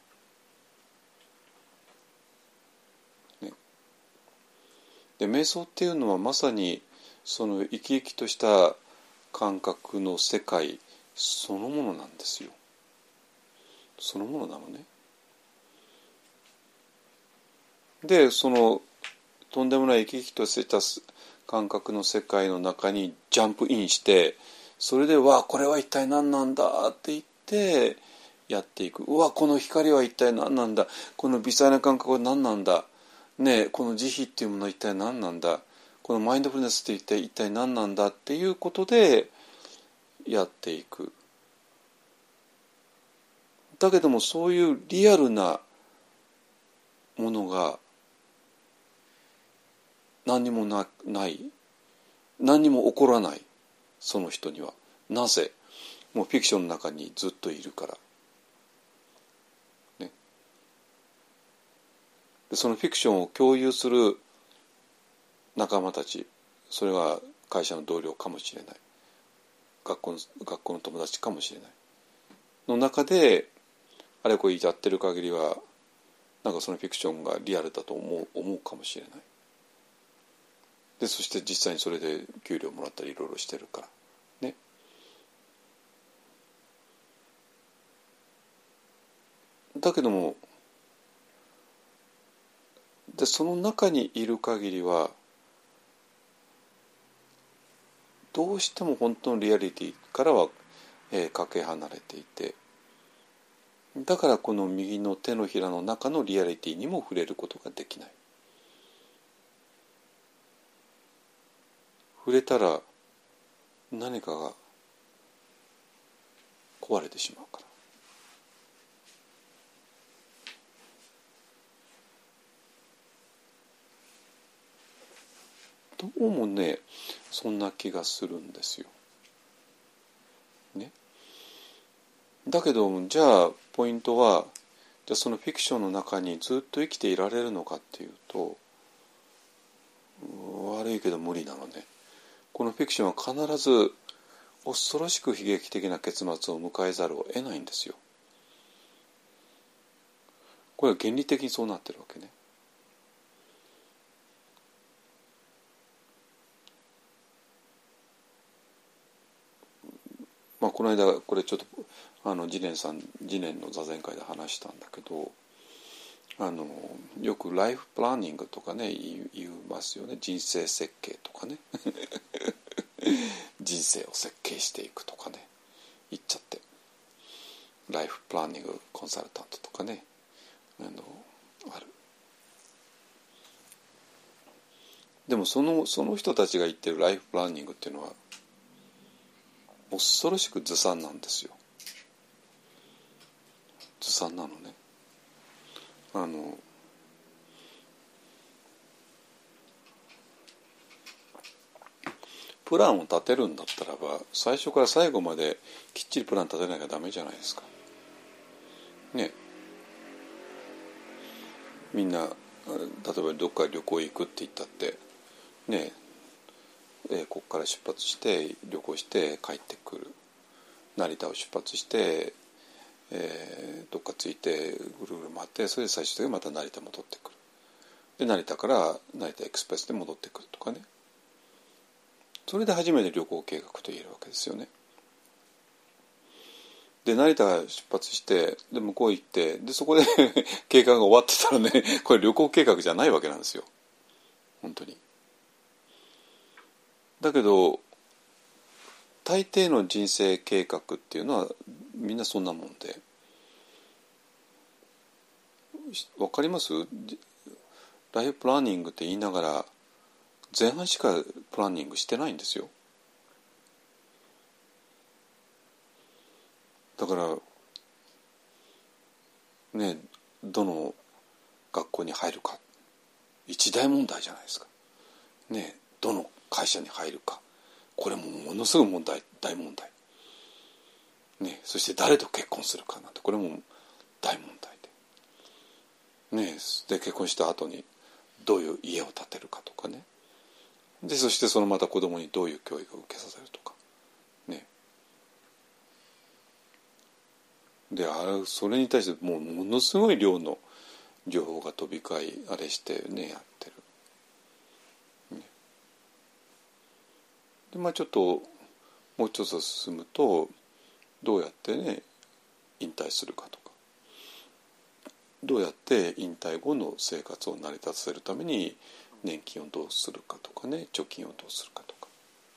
う、ね、で瞑想っていうのはまさにその生き生きとした感覚の世界そのものなんですよ。そのものなのね。でそのとんでもない生き生きとした感覚の世界の中にジャンプインして、それでわあこれは一体何なんだって言ってやっていく。うわこの光は一体何なんだ、この微細な感覚は何なんだ、ねえこの慈悲っていうものは一体何なんだ、このマインドフルネスって一体何なんだっていうことでやっていく。だけどもそういうリアルなものが何にもない、何にも起こらない、その人には。なぜ？もうフィクションの中にずっといるから、ね、でそのフィクションを共有する仲間たち、それは会社の同僚かもしれない、学校の友達かもしれないの中であれこれやってる限りはなんかそのフィクションがリアルだと思うかもしれない。でそして実際にそれで給料もらったりいろいろしてるからね。だけどもでその中にいる限りはどうしても本当のリアリティからは、かけ離れていて、だからこの右の手のひらの中のリアリティにも触れることができない。触れたら何かが壊れてしまうから。どうもねそんな気がするんですよ。ね。だけどじゃあポイントはじゃあそのフィクションの中にずっと生きていられるのかっていうと悪いけど無理なのね。このフィクションは必ず恐ろしく悲劇的な結末を迎えざるを得ないんですよ。これは原理的にそうなってるわけね。まあこの間これちょっと次年の座禅会で話したんだけど、よくライフプランニングとかね言いますよね。人生設計とかね人生を設計していくとかね言っちゃって、ライフプランニングコンサルタントとかねある。でもその人たちが言ってるライフプランニングっていうのは恐ろしくずさんなんですよ。ずさんなのね。 プランを立てるんだったらば最初から最後まできっちりプラン立てなきゃダメじゃないですかね。みんな例えばどっか旅行行くって言ったってね、ここから出発して旅行して帰ってくる、成田を出発して、どっか着いてぐるぐる回って、それで最終的にまた成田戻ってくる、で成田から成田エクスプレスで戻ってくるとかね、それで初めて旅行計画と言えるわけですよね。で成田が出発してで向こう行ってでそこで計画が終わってたらね、これ旅行計画じゃないわけなんですよ本当に。だけど大抵の人生計画っていうのはみんなそんなもんで、わかります？ライフプランニングって言いながら前半しかプランニングしてないんですよ。だからね、どの学校に入るか一大問題じゃないですかね。どの会社に入るか、これもものすごい大問題ね。そして誰と結婚するかなんてこれも大問題でね。で結婚した後にどういう家を建てるかとかね。でそしてそのまた子供にどういう教育を受けさせるとかね。でそれに対してものすごい量の情報が飛び交いあれしてねやってる、ね、でまあちょっともう一つ進むとどうやってね引退するかとか、どうやって引退後の生活を成り立たせるために年金をどうするかとかね、貯金をどうするかとか、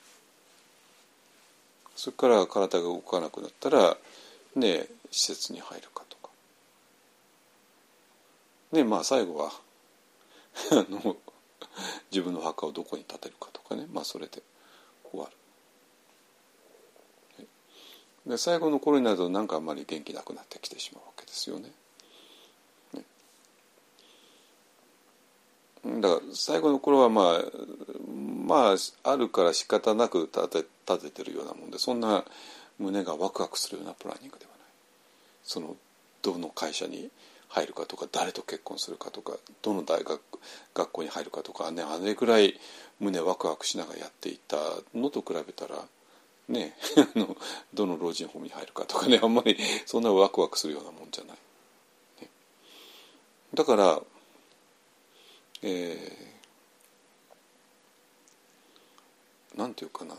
それから体が動かなくなったらね施設に入るかとかね、まあ最後は自分の墓をどこに建てるかとかね、まあそれで終わる。で最後の頃になるとなんかあんまり元気なくなってきてしまうわけですよね。だから最後の頃はまああるから仕方なく立ててるようなもんで、そんな胸がワクワクするようなプランニングではない。そのどの会社に入るかとか、誰と結婚するかとか、どの学校に入るかとかね、あれくらい胸ワクワクしながらやっていたのと比べたらねどの老人ホームに入るかとかね、あんまりそんなワクワクするようなもんじゃない、ね、だからなんていうかな、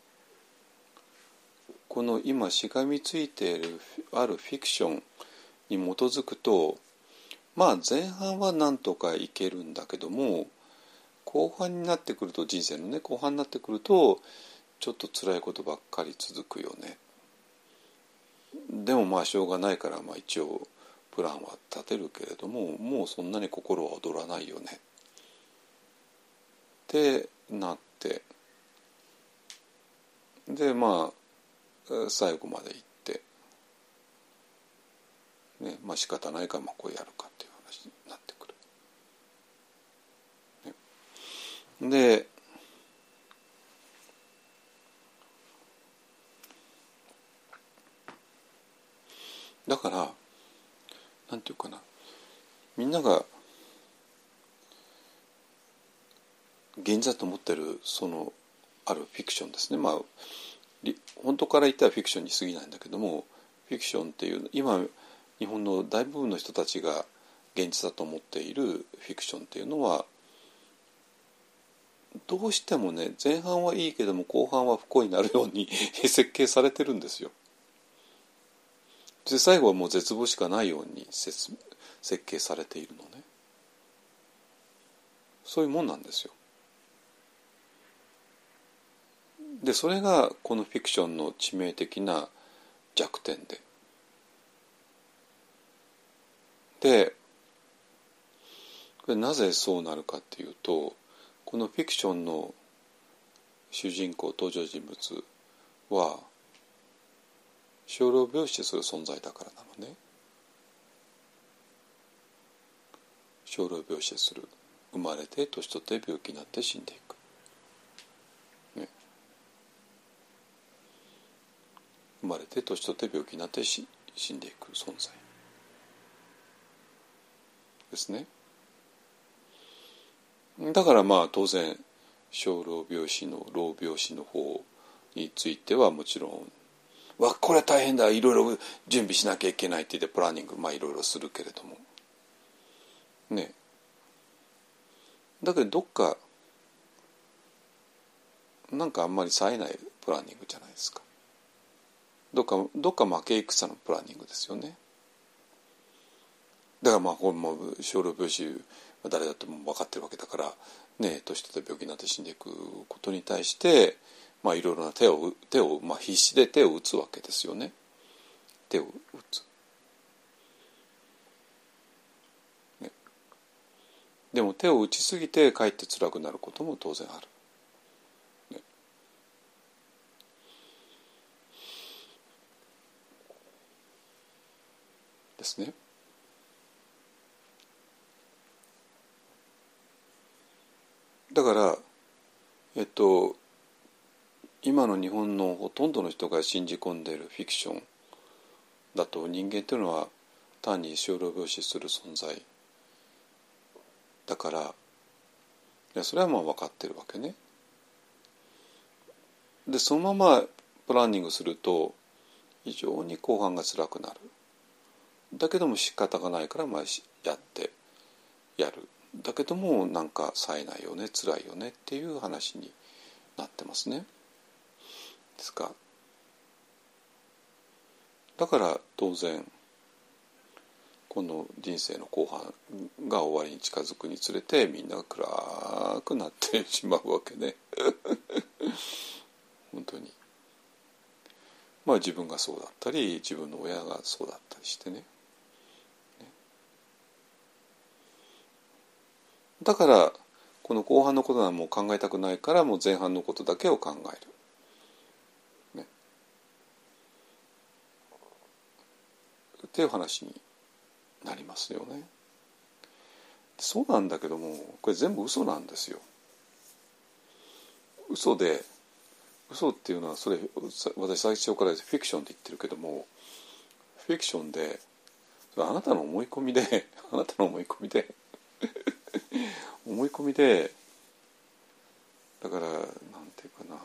この今しがみついているあるフィクションに基づくと、まあ前半はなんとかいけるんだけども、後半になってくると、人生のね後半になってくるとちょっと辛いことばっかり続くよね。でもまあしょうがないから、まあ一応プランは立てるけれども、もうそんなに心は躍らないよねってなって、でまあ最後まで行ってね、まあ仕方ないからまあこうやるかっていう話になってくる、ね、でだからなんていうかな、みんなが現実だと思ってるそのあるフィクションですね。まあ本当から言ったらフィクションに過ぎないんだけども、フィクションっていう今日本の大部分の人たちが現実だと思っているフィクションっていうのは、どうしてもね前半はいいけども後半は不幸になるように設計されてるんですよ。で最後はもう絶望しかないように設計されているのね。そういうもんなんですよ。でそれがこのフィクションの致命的な弱点でこれなぜそうなるかっていうと、このフィクションの主人公登場人物は生老病死する存在だからなのね。生老病死する、生まれて年取って病気になって死んでいく、ね、 まれて年取って病気になって死んでいく存在ですね。だからまあ当然小老病死の老病死の方についてはもちろんこれ大変だ、いろいろ準備しなきゃいけないって言ってプランニングいろいろするけれどもね。だけどどっかなんかあんまり冴えないプランニングじゃないですか。どっか負け戦のプランニングですよね。だからまあこれも小老病死誰だっても分かってるわけだからね、年取って病気になって死んでいくことに対してまあいろいろな手を必死で手を打つわけですよね。手を打つ、ね、でも手を打ちすぎてかえって辛くなることも当然ある、ね、ですね。だから今の日本のほとんどの人が信じ込んでいるフィクションだと人間というのは単に小老病死する存在だからそれはまあ分かってるわけね。でそのままプランニングすると非常に後半が辛くなる。だけども仕方がないからまあやる。だけどもなんか冴えないよね、辛いよねっていう話になってますね。ですか。だから当然この人生の後半が終わりに近づくにつれてみんなが暗くなってしまうわけね本当に。まあ自分がそうだったり自分の親がそうだったりしてね。だからこの後半のことはもう考えたくないからもう前半のことだけを考える、ね、っていう話になりますよね。そうなんだけどもこれ全部嘘なんですよ。嘘っていうのはそれ私最初からフィクションって言ってるけどもフィクションであなたの思い込みで思い込みでだからなんていうかな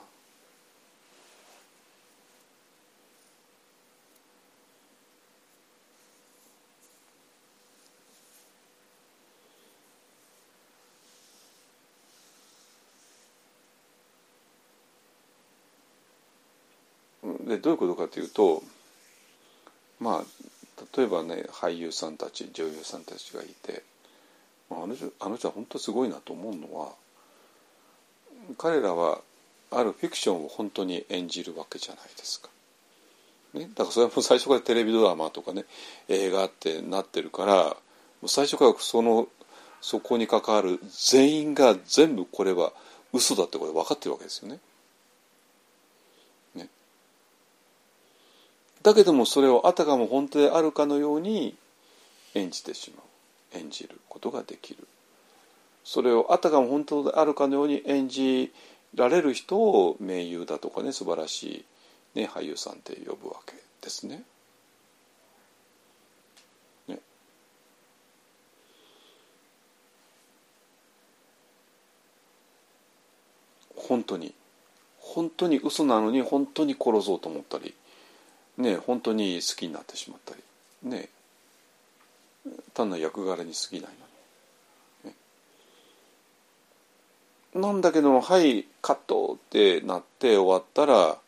でどういうことかというとまあ例えばね俳優さんたち女優さんたちがいてあの人は本当すごいなと思うのは彼らはあるフィクションを本当に演じるわけじゃないですか、ね、だからそれはもう最初からテレビドラマとかね映画ってなってるからもう最初からそこに関わる全員が全部これは嘘だってこれ分かってるわけですよね。だけどもそれをあたかも本当であるかのように演じることができる。それをあたかも本当であるかのように演じられる人を名優だとかね素晴らしい、ね、俳優さんって呼ぶわけですね。本当に嘘なのに本当に殺そうと思ったりね本当に好きになってしまったりね単なる役柄に過ぎないのに、ね、なんだけどはいカットってなって終わったら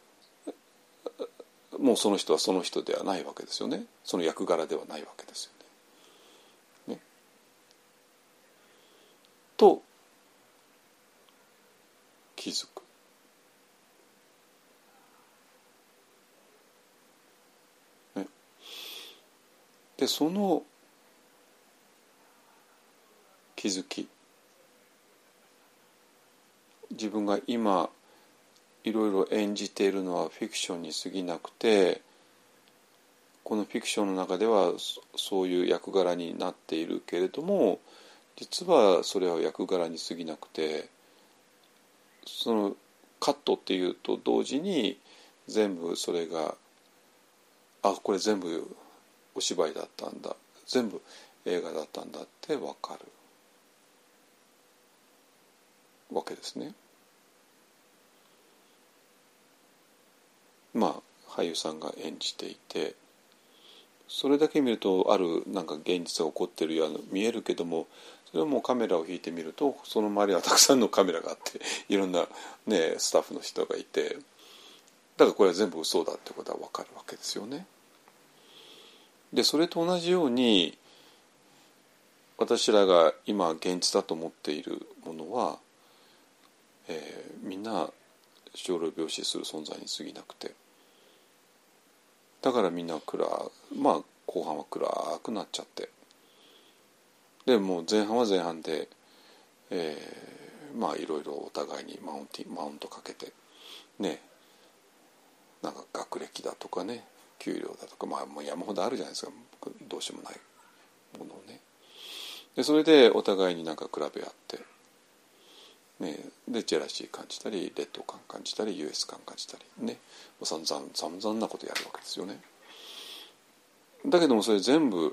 もうその人はその人ではないわけですよね。その役柄ではないわけですよね。ねと気づく。ね、でその気づき自分が今いろいろ演じているのはフィクションに過ぎなくてこのフィクションの中ではそういう役柄になっているけれども実はそれは役柄に過ぎなくてそのカットっていうと同時に全部それがこれ全部お芝居だったんだ、全部映画だったんだって分かるわけですね。俳優さんが演じていて、それだけ見るとなんか現実が起こってるように見えるけども、それはもうカメラを引いてみるとその周りはたくさんのカメラがあっていろんな、スタッフの人がいて、だからこれは全部嘘だってことは分かるわけですよね。でそれと同じように私らが今現実だと思っているものは、みんな生老病死する存在に過ぎなくて、だからみんな後半は暗くなっちゃって、でもう前半は前半で、いろいろお互いにマウントかけてね、なんか学歴だとかね、給料だとか、もう山ほどあるじゃないですか、どうしようもないものをね。でそれでお互いになんか比べ合って、でジェラシー感じたり、劣等感感じたり、優越感感じたりね、散々なことやるわけですよね。だけどもそれ全部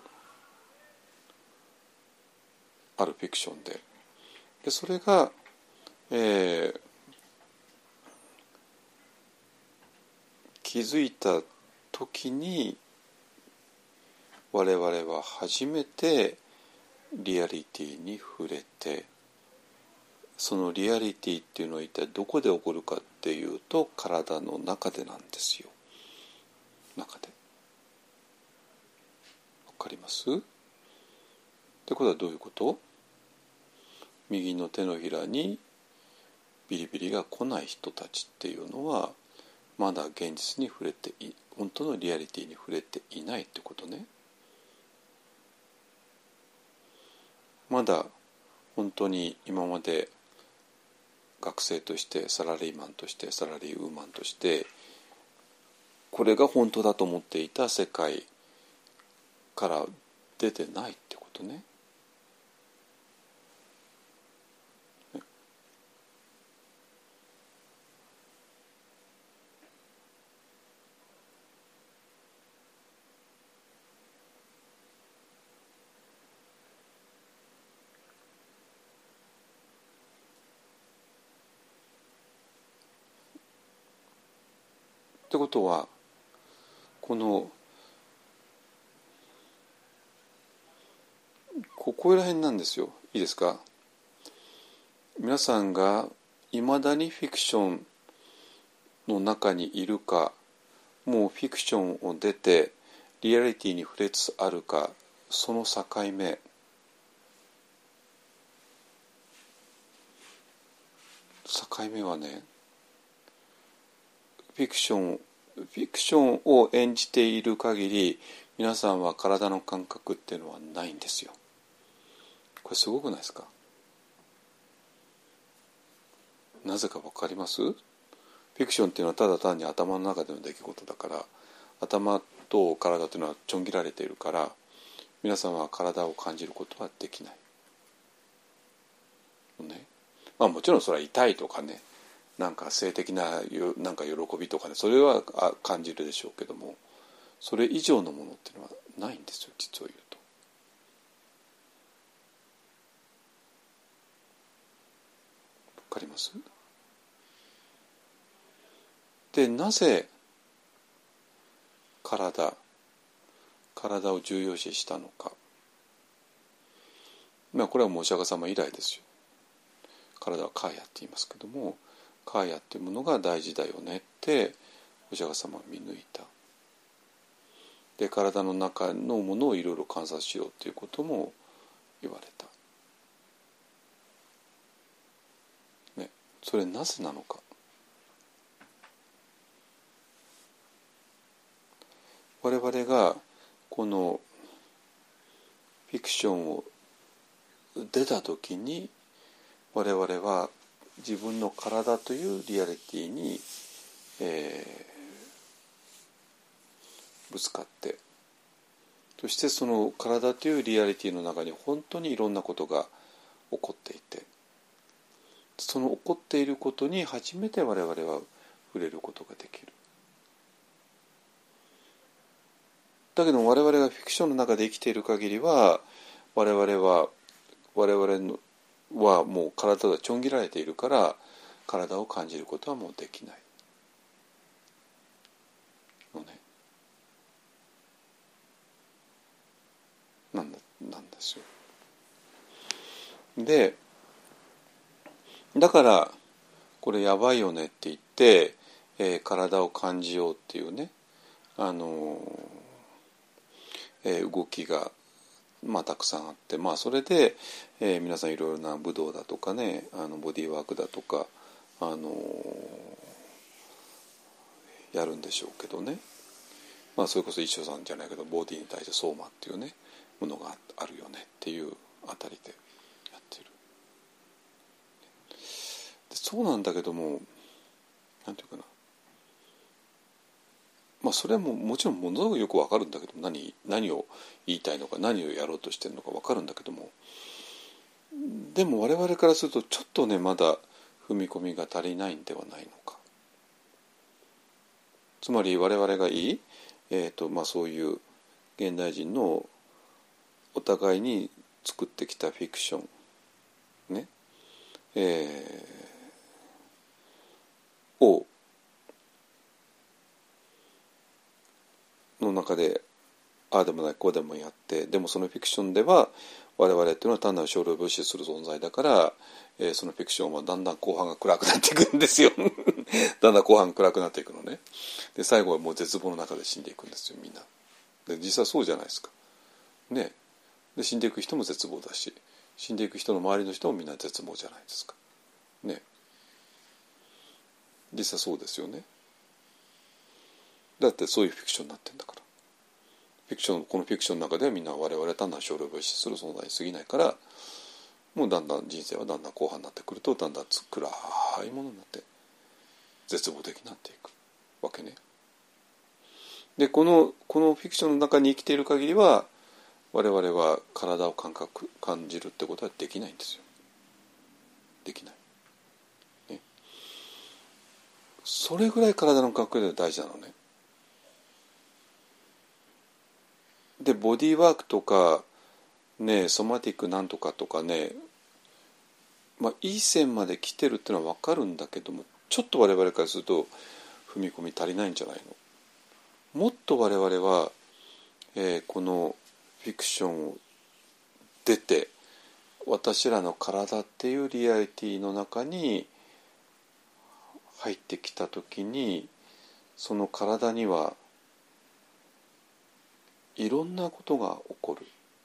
あるフィクションで、それが、気づいた時に我々は初めてリアリティに触れて、そのリアリティっていうのは一体どこで起こるかっていうと、体の中でなんですよ。中で。わかります？ってことはどういうこと？右の手のひらにビリビリが来ない人たちっていうのはまだ現実に触れて本当のリアリティに触れていないってことね。まだ本当に今まで学生としてサラリーマンとしてサラリーウーマンとしてこれが本当だと思っていた世界から出てないってことね。ってことはここら辺なんですよ。いいですか？皆さんがいまだにフィクションの中にいるか、もうフィクションを出てリアリティに触れつつあるか、その境目はね、フィクションを演じている限り皆さんは体の感覚っていうのはないんですよ。これすごくないですか？なぜかわかります？フィクションっていうのはただ単に頭の中での出来事だから、頭と体というのはちょん切られているから、皆さんは体を感じることはできない、ね。もちろんそれは痛いとかね、なんか性的ななんか喜びとかね、それは感じるでしょうけども、それ以上のものっていうのはないんですよ、実を言うと。わかります？で、なぜ体を重要視したのか。これはもうお釈迦様以来ですよ。体はカーヤって言いますけども、カーヤっていうものが大事だよねってお釈迦様は見抜いた。で、体の中のものをいろいろ観察しようということも言われた。ね、それなぜなのか。我々がこのフィクションを出た時に我々は自分の体というリアリティに、ぶつかって、そしてその体というリアリティの中に本当にいろんなことが起こっていて、その起こっていることに初めて我々は触れることができる。 だけども我々がフィクションの中で生きている限りは我々のはもう体がちょん切られているから体を感じることはもうできないのね。なんですよ。でだからこれやばいよねって言って、体を感じようっていうね、動きがたくさんあって、それで、皆さんいろいろな武道だとかねボディーワークだとか、やるんでしょうけどね、それこそ一緒さんじゃないけどボディに対してソーマっていうねものがあるよねっていうあたりでやっている。でそうなんだけどもなんていうかな、それはもちろんものすごくよくわかるんだけど何を言いたいのか何をやろうとしてるのかわかるんだけども、でも我々からするとちょっとねまだ踏み込みが足りないんではないのか。つまり我々がそういう現代人のお互いに作ってきたフィクションね、をの中でああでもないこうでもやって、でもそのフィクションでは我々っていうのは単なる少量物質する存在だから、そのフィクションはだんだん後半が暗くなっていくんですよだんだん後半暗くなっていくのね。で最後はもう絶望の中で死んでいくんですよみんな。で実際そうじゃないですかね。で死んでいく人も絶望だし死んでいく人の周りの人もみんな絶望じゃないですかね。実際そうですよね。だってそういうフィクションになってんだから。このフィクションの中ではみんな我々単なる少量物質する存在に過ぎないから、もうだんだん人生はだんだん後半になってくるとだんだん暗いものになって絶望的になっていくわけね。でこのフィクションの中に生きている限りは我々は体を感じるってことはできないんですよ。できない、ね、それぐらい体の感覚で大事なのね。でボディーワークとかねソマティックなんとかとかね、いい線まで来てるっていうのは分かるんだけども、ちょっと我々からすると踏み込み足りないんじゃないの。もっと我々は、このフィクションを出て私らの体っていうリアリティの中に入ってきた時に、その体にはいろんなことが起こ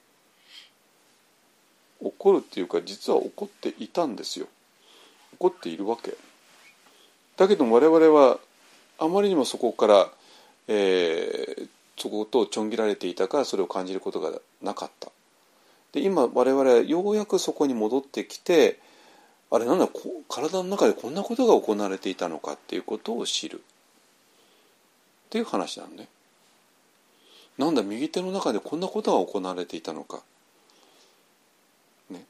るっていうか実は起こっていたんですよ。起こっているわけだけども我々はあまりにもそこから、そことちょん切られていたからそれを感じることがなかった。で今我々はようやくそこに戻ってきて、あれなんだ体の中でこんなことが行われていたのかっていうことを知るっていう話なのね。なんだ右手の中でこんなことが行われていたのか、ね、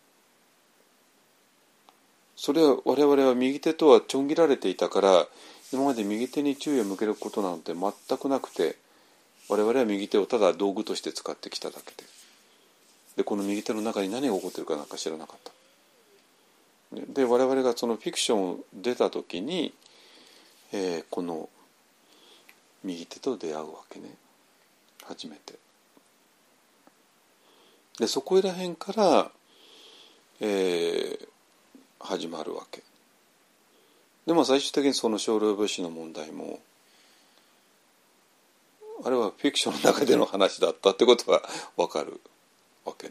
それは我々は右手とはちょん切られていたから今まで右手に注意を向けることなんて全くなくて、我々は右手をただ道具として使ってきただけで、この右手の中に何が起こっているかなんか知らなかった。で我々がそのフィクションを出た時に、この右手と出会うわけね、初めて。でそこら辺から、始まるわけで、最終的にその少量物質の問題もあれはフィクションの中での話だったってことが分かるわけね。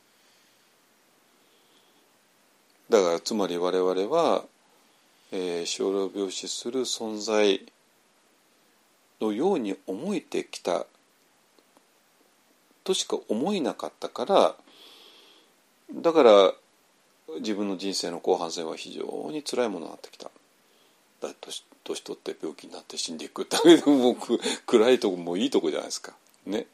だからつまり我々は、少量病死する存在のように思えてきたとしか思えなかったから、だから自分の人生の後半戦は非常に辛いものになってきた。だ年取って病気になって死んでいくってもう暗いとこもいいとこじゃないですかね。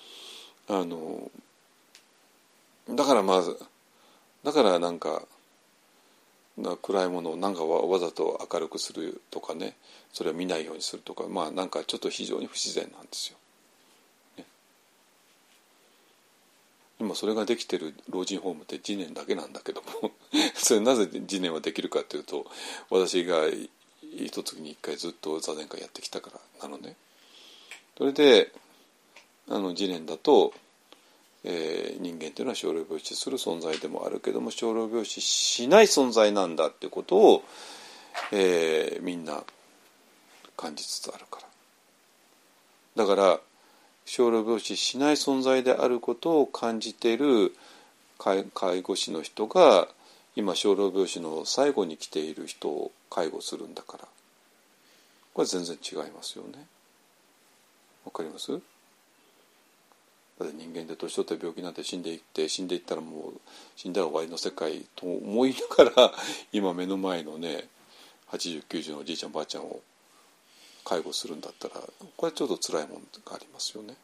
だからなんか暗いものをなんかわざと明るくするとかね、それを見ないようにするとか、なんかちょっと非常に不自然なんですよ、ね。 今それができてる老人ホームって次年だけなんだけどもそれなぜ次年はできるかというと、私が一月に一回ずっと座禅会やってきたからなのね。それで次年だと、人間というのは生老病死する存在でもあるけども、生老病死しない存在なんだってことを、みんな感じつつあるから。だから生老病死しない存在であることを感じている介護士の人が今生老病死の最後に来ている人を介護するんだから、これ全然違いますよね。わかります？だって人間で年取って病気になって死んでいったらもう死んだら終わりの世界と思いながら今目の前のね80、90のおじいちゃんばあちゃんを介護するんだったら、これちょっと辛いものがありますよね。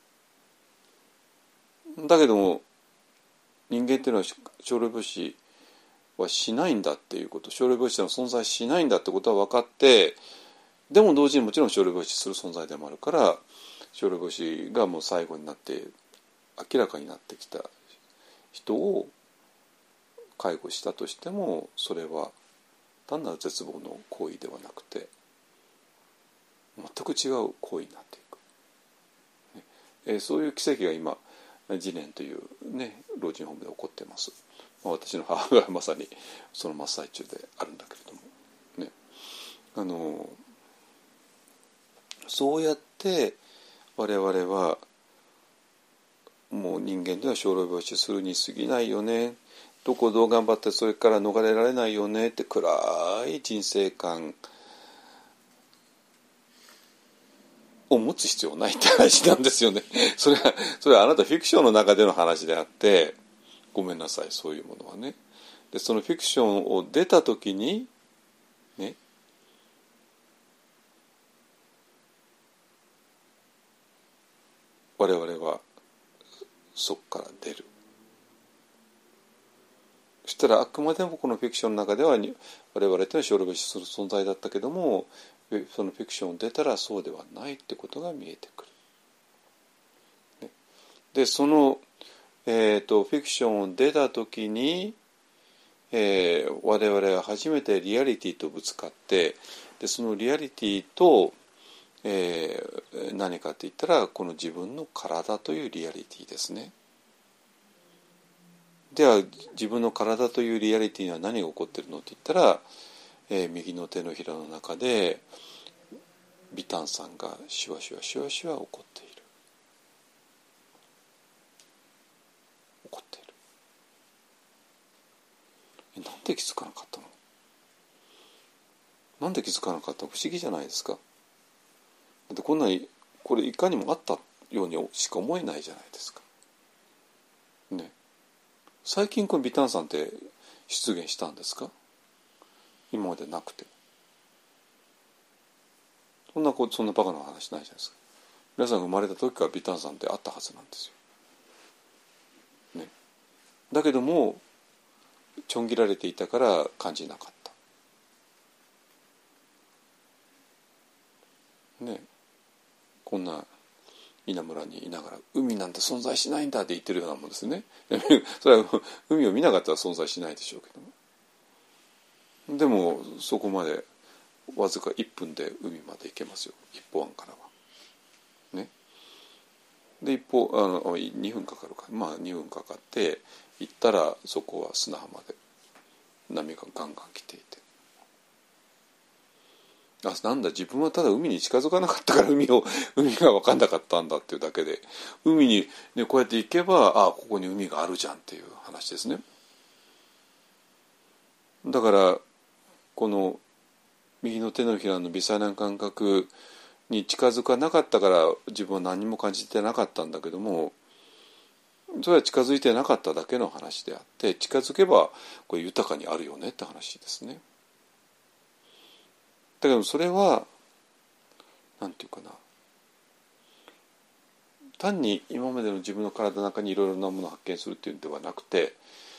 だけども人間っていうのは生老病死はしないんだっていうこと、生老病死の存在しないんだってことは分かって、でも同時にもちろん生老病死する存在でもあるから、生老病死がもう最後になって明らかになってきた人を介護したとしても、それは単なる絶望の行為ではなくて全く違う行為になっていく、そういう奇跡が今次年という、ね、老人ホームで起こっています。私の母がまさにその真っ最中であるんだけれども、ね、そうやって我々はもう人間では生老病死するに過ぎないよね、どこをどう頑張ってそれから逃れられないよねって暗い人生観を持つ必要ないって話なんですよね。それはあなたフィクションの中での話であって、ごめんなさい、そういうものはね。でそのフィクションを出た時にね、我々はそこから出る。そしたらあくまでもこのフィクションの中では我々というのは生老病死する存在だったけども、そのフィクションを出たらそうではないってことが見えてくる。でその、フィクションを出た時に、我々は初めてリアリティとぶつかって、でそのリアリティと、何かって言ったらこの自分の体というリアリティですね。では自分の体というリアリティには何が起こっているのって言ったら、右の手のひらの中で微炭酸がシュワシュワシュワシュワ起こっている。起こっている。なんで気づかなかったの？なんで気づかなかったの？不思議じゃないですか。でこんなにこれいかにもあったようにしか思えないじゃないですか。ね。最近この微炭酸って出現したんですか？今までなくて。そんなバカな話ないじゃないですか。皆さんが生まれた時から微炭酸ってあったはずなんですよ。ね。だけどもちょん切られていたから感じなかった。ね。こんな稲むらにいながら海なんて存在しないんだって言ってるようなもんですね。それは海を見なかったら存在しないでしょうけども、でもそこまでわずか1分で海まで行けますよ、一方湾からはね。で一方2分かかるか、まあ2分かかって行ったらそこは砂浜で波がガンガン来ていて、なんだ自分はただ海に近づかなかったから海が分かんなかったんだっていうだけで、海に、ね、こうやって行けばここに海があるじゃんっていう話ですね。だからこの右の手のひらの微細な感覚に近づかなかったから自分は何も感じてなかったんだけども、それは近づいてなかっただけの話であって、近づけばこれ豊かにあるよねって話ですね。だけどそれはなんていうかな、単に今までの自分の体の中にいろいろなものを発見するっていうんではなくて、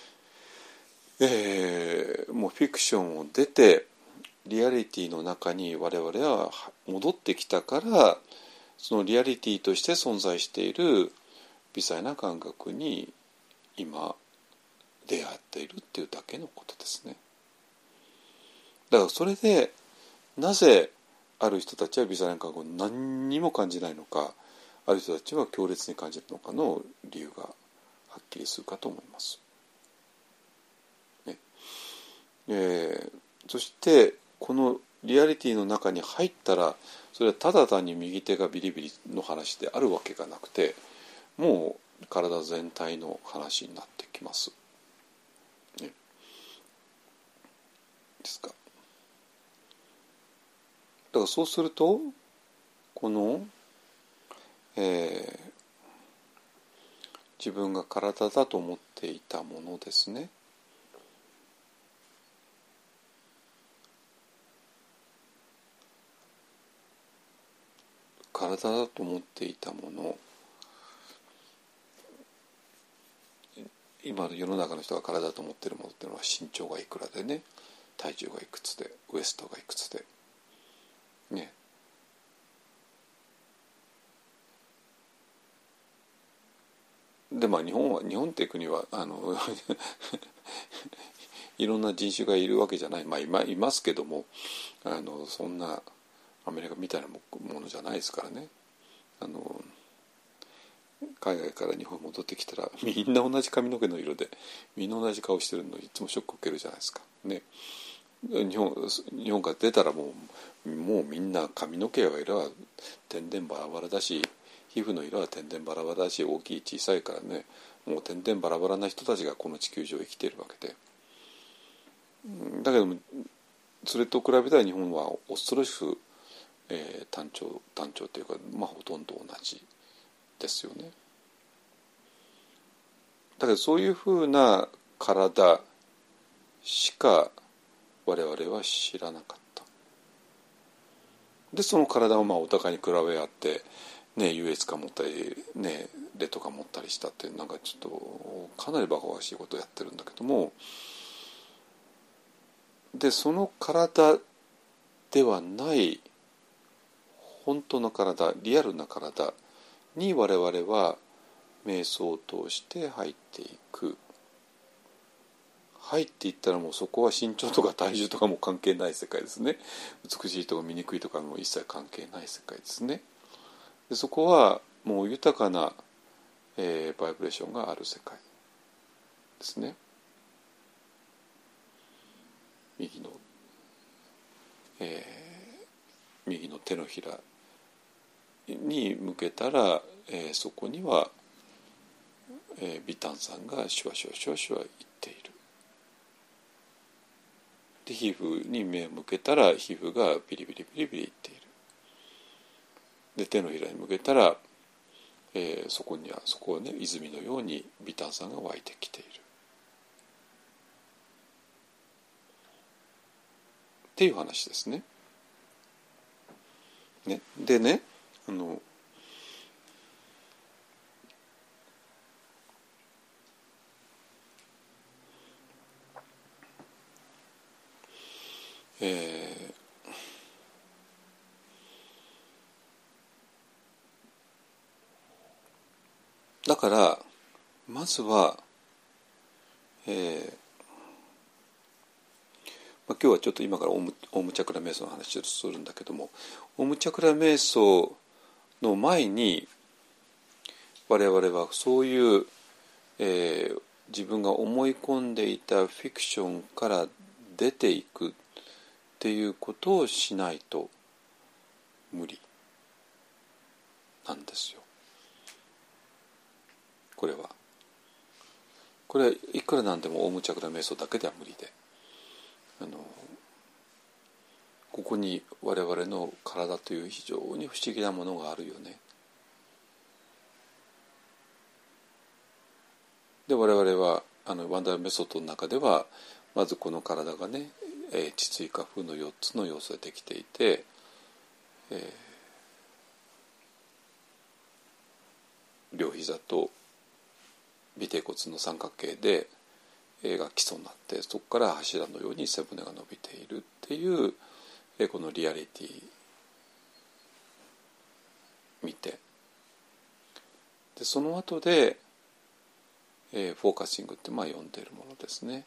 もうフィクションを出てリアリティの中に我々は戻ってきたから、そのリアリティとして存在している微細な感覚に、 今出会っているっていうだけのことですね。だからそれでなぜある人たちはビザレン感を何にも感じないのか、ある人たちは強烈に感じるのかの理由がはっきりするかと思います。ねそしてこのリアリティの中に入ったら、それはただ単に右手がビリビリの話であるわけがなくて、もう体全体の話になってきます。ね、ですか。だからそうするとこの、自分が体だと思っていたものですね。体だと思っていたもの、今の世の中の人が体だと思っているものっていうのは身長がいくらでね、体重がいくつで、ウエストがいくつでね、で日本っていう国はいろんな人種がいるわけじゃない、いますけども、そんなアメリカみたいなものじゃないですからね。海外から日本に戻ってきたらみんな同じ髪の毛の色でみんな同じ顔してるのにいつもショック受けるじゃないですかね。日本から出たらもうみんな髪の毛は色は天然バラバラだし、皮膚の色は天然バラバラだし、大きい小さいからね、もう天然バラバラな人たちがこの地球上生きているわけで、だけどもそれと比べたら日本は恐ろしく、単調というか、ほとんど同じですよね。だけどそういうふうな体しか我々は知らなかった。でその体をお互いに比べ合ってね、優越感持ったりね、劣等感持ったりしたっていう、なんかちょっとかなりバカバカしいことをやってるんだけども、でその体ではない本当の体、リアルな体に我々は瞑想を通して入っていく。入っていったらもうそこは身長とか体重とかも関係ない世界ですね。美しいとか醜いとかも一切関係ない世界ですね。でそこはもう豊かな、バイブレーションがある世界ですね。右の手のひらに向けたら、そこには、微炭酸がシュワシュワシュワシュワいっている。で皮膚に目を向けたら皮膚がビリビリビリビリいっている。で手のひらに向けたら、そこはね、泉のように微炭酸が湧いてきているっていう話ですね。でね、だからまずは、今日はちょっと今からオウムチャクラ瞑想の話をするんだけども、オウムチャクラ瞑想の前に我々はそういう、自分が思い込んでいたフィクションから出ていくっていうことをしないと無理なんですよ。これはいくらなんでもオウムチャクラ瞑想だけでは無理で、ここに我々の体という非常に不思議なものがあるよね。で我々はワンダーメソッドの中ではまずこの体がね、地水火風の4つの要素でできていて、両膝と尾てい骨の三角形で、が基礎になって、そこから柱のように背骨が伸びているっていう、このリアリティ見て、でその後で、 フォーカシングって呼んでいるものですね。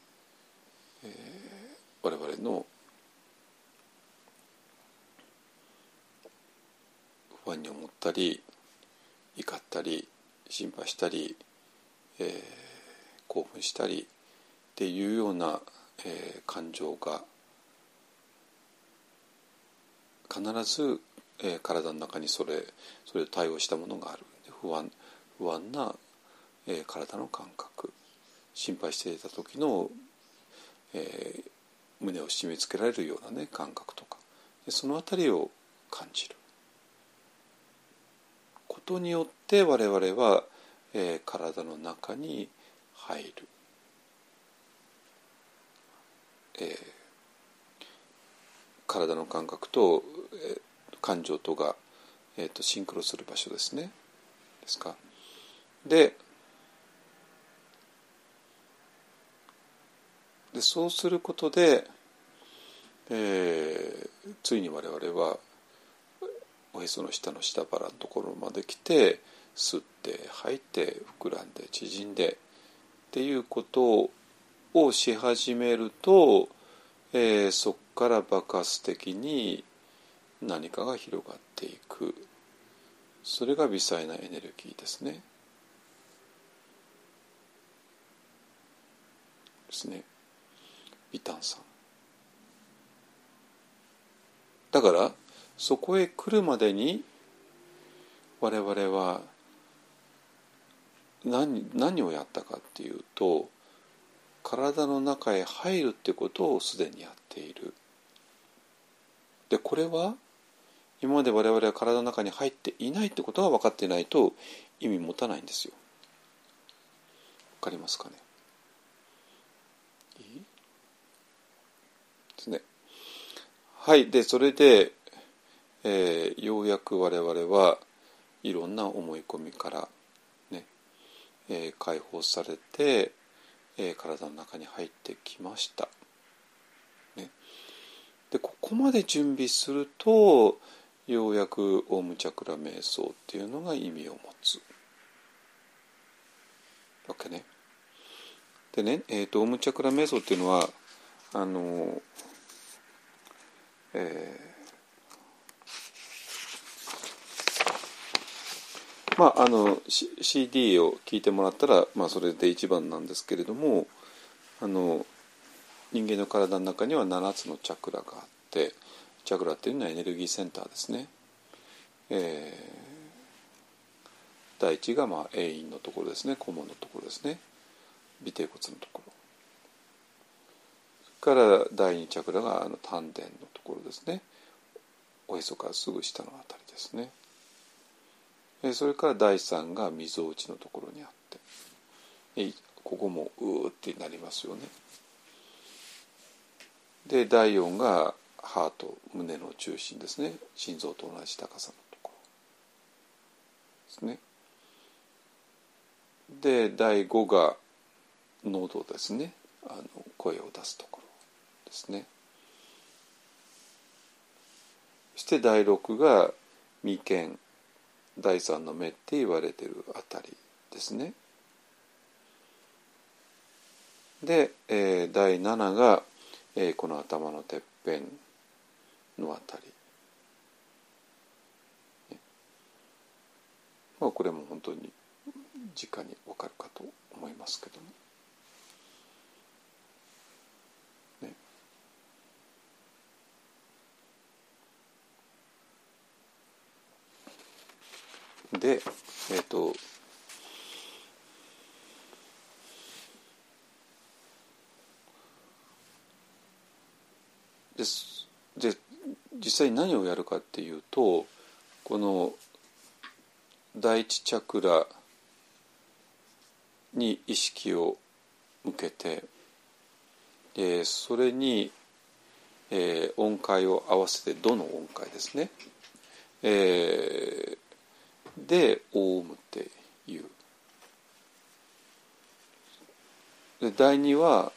我々の不安に思ったり怒ったり心配したり、興奮したりっていうような、感情が必ず、体の中にそれを対応したものがある。不安な、体の感覚、心配していた時の、胸を締め付けられるようなね感覚とか、そのあたりを感じることによって我々は、体の中に入る、体の感覚と、感情とが、シンクロする場所ですね。ですか。でそうすることで、ついに我々はおへその下の下腹のところまで来て、吸って吐いて膨らんで縮んでっていうことをし始めると、そこから爆発的に何かが広がっていく。それが微細なエネルギーですね。ですね。微炭酸。だからそこへ来るまでに我々は何をやったかっていうと、体の中へ入るってことをすでにやっている。でこれは今まで我々は体の中に入っていないってことが分かっていないと意味持たないんですよ。分かりますかね。いいですね。はい。でそれで、ようやく我々はいろんな思い込みからね、解放されて、体の中に入ってきました。ね、でここまで準備するとようやくオウムチャクラ瞑想っていうのが意味を持つわけね。でね、オウムチャクラ瞑想っていうのはCD を聞いてもらったら、それで一番なんですけれども、人間の体の中には7つのチャクラがあって、チャクラっていうのはエネルギーセンターですね。第一が栄陰のところですね、肛門のところですね、尾てい骨のところ。それから第二チャクラが丹田のところですね、おへそからすぐ下のあたりですね。それから第三がみぞおちのところにあって、ここもうーってなりますよね。で第四がハート、胸の中心ですね、心臓と同じ高さのところですね。で第五が喉ですね、声を出すところですね。そして第六が眉間、第三の目って言われているあたりですね。で、第七が、この頭のてっぺんのあたり、これも本当に直に分かるかと思いますけども、ね。で実際に何をやるかっていうと、この第一チャクラに意識を向けて、それに、音階を合わせて、どの音階ですね、でオウムっていう。で第二は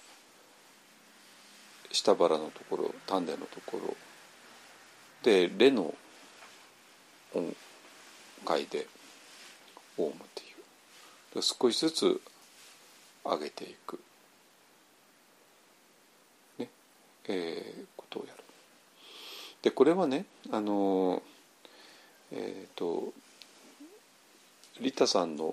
下腹のところ、丹田のところでレの音階でオウムっていう。少しずつ上げていく、ねことをやる。でこれはねリタさんの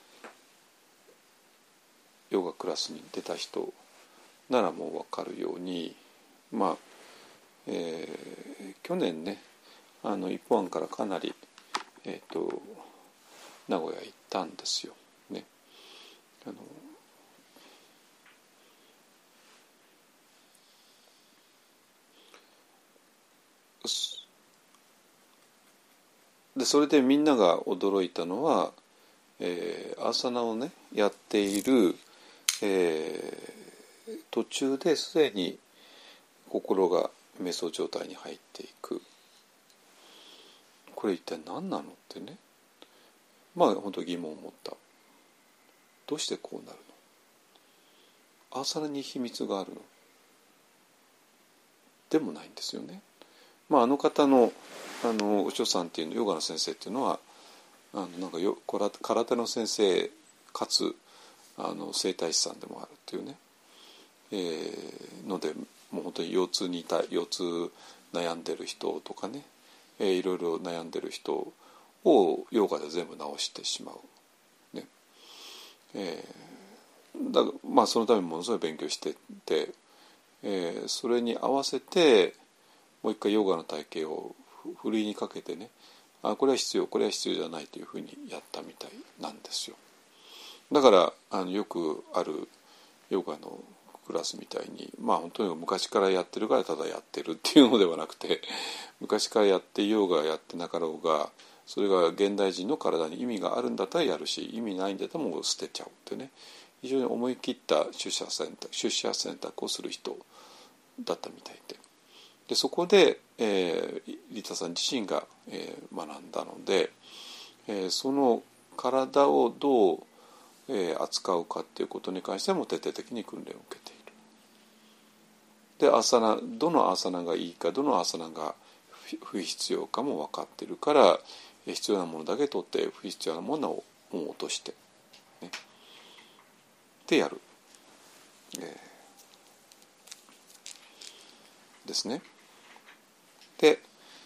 ヨガクラスに出た人ならもう分かるように、去年ね一本案からかなり、名古屋行ったんですよ。ね、でそれでみんなが驚いたのは、アーサナをねやっている、途中ですでに心が瞑想状態に入っていく。これ一体何なのってね、本当疑問を持った。どうしてこうなるの？アーサナに秘密があるの？でもないんですよね。あの方のお嬢さんっていうのヨガの先生っていうのはなんか空手の先生かつ整体師さんでもあるっていうね、のでもう本当に腰痛悩んでる人とかね、いろいろ悩んでる人をヨガで全部治してしまう、ねそのためにものすごい勉強してて、それに合わせてもう一回ヨガの体系をふるいにかけてね、これは必要これは必要じゃないというふうにやったみたいなんですよ。だからよくあるヨガのクラスみたいに本当に昔からやってるからただやってるっていうのではなくて、昔からやってヨガやってなかろうがそれが現代人の体に意味があるんだったらやるし、意味ないんだったらもう捨てちゃうってね、非常に思い切った出社選択をする人だったみたいで、そこで、リタさん自身が、学んだので、その体をどう、扱うかっていうことに関しても徹底的に訓練を受けている。でどのアーサナがいいかどのアーサナが不必要かも分かっているから、必要なものだけ取って不必要なものをもう落として、ね、でやる、ですね。で、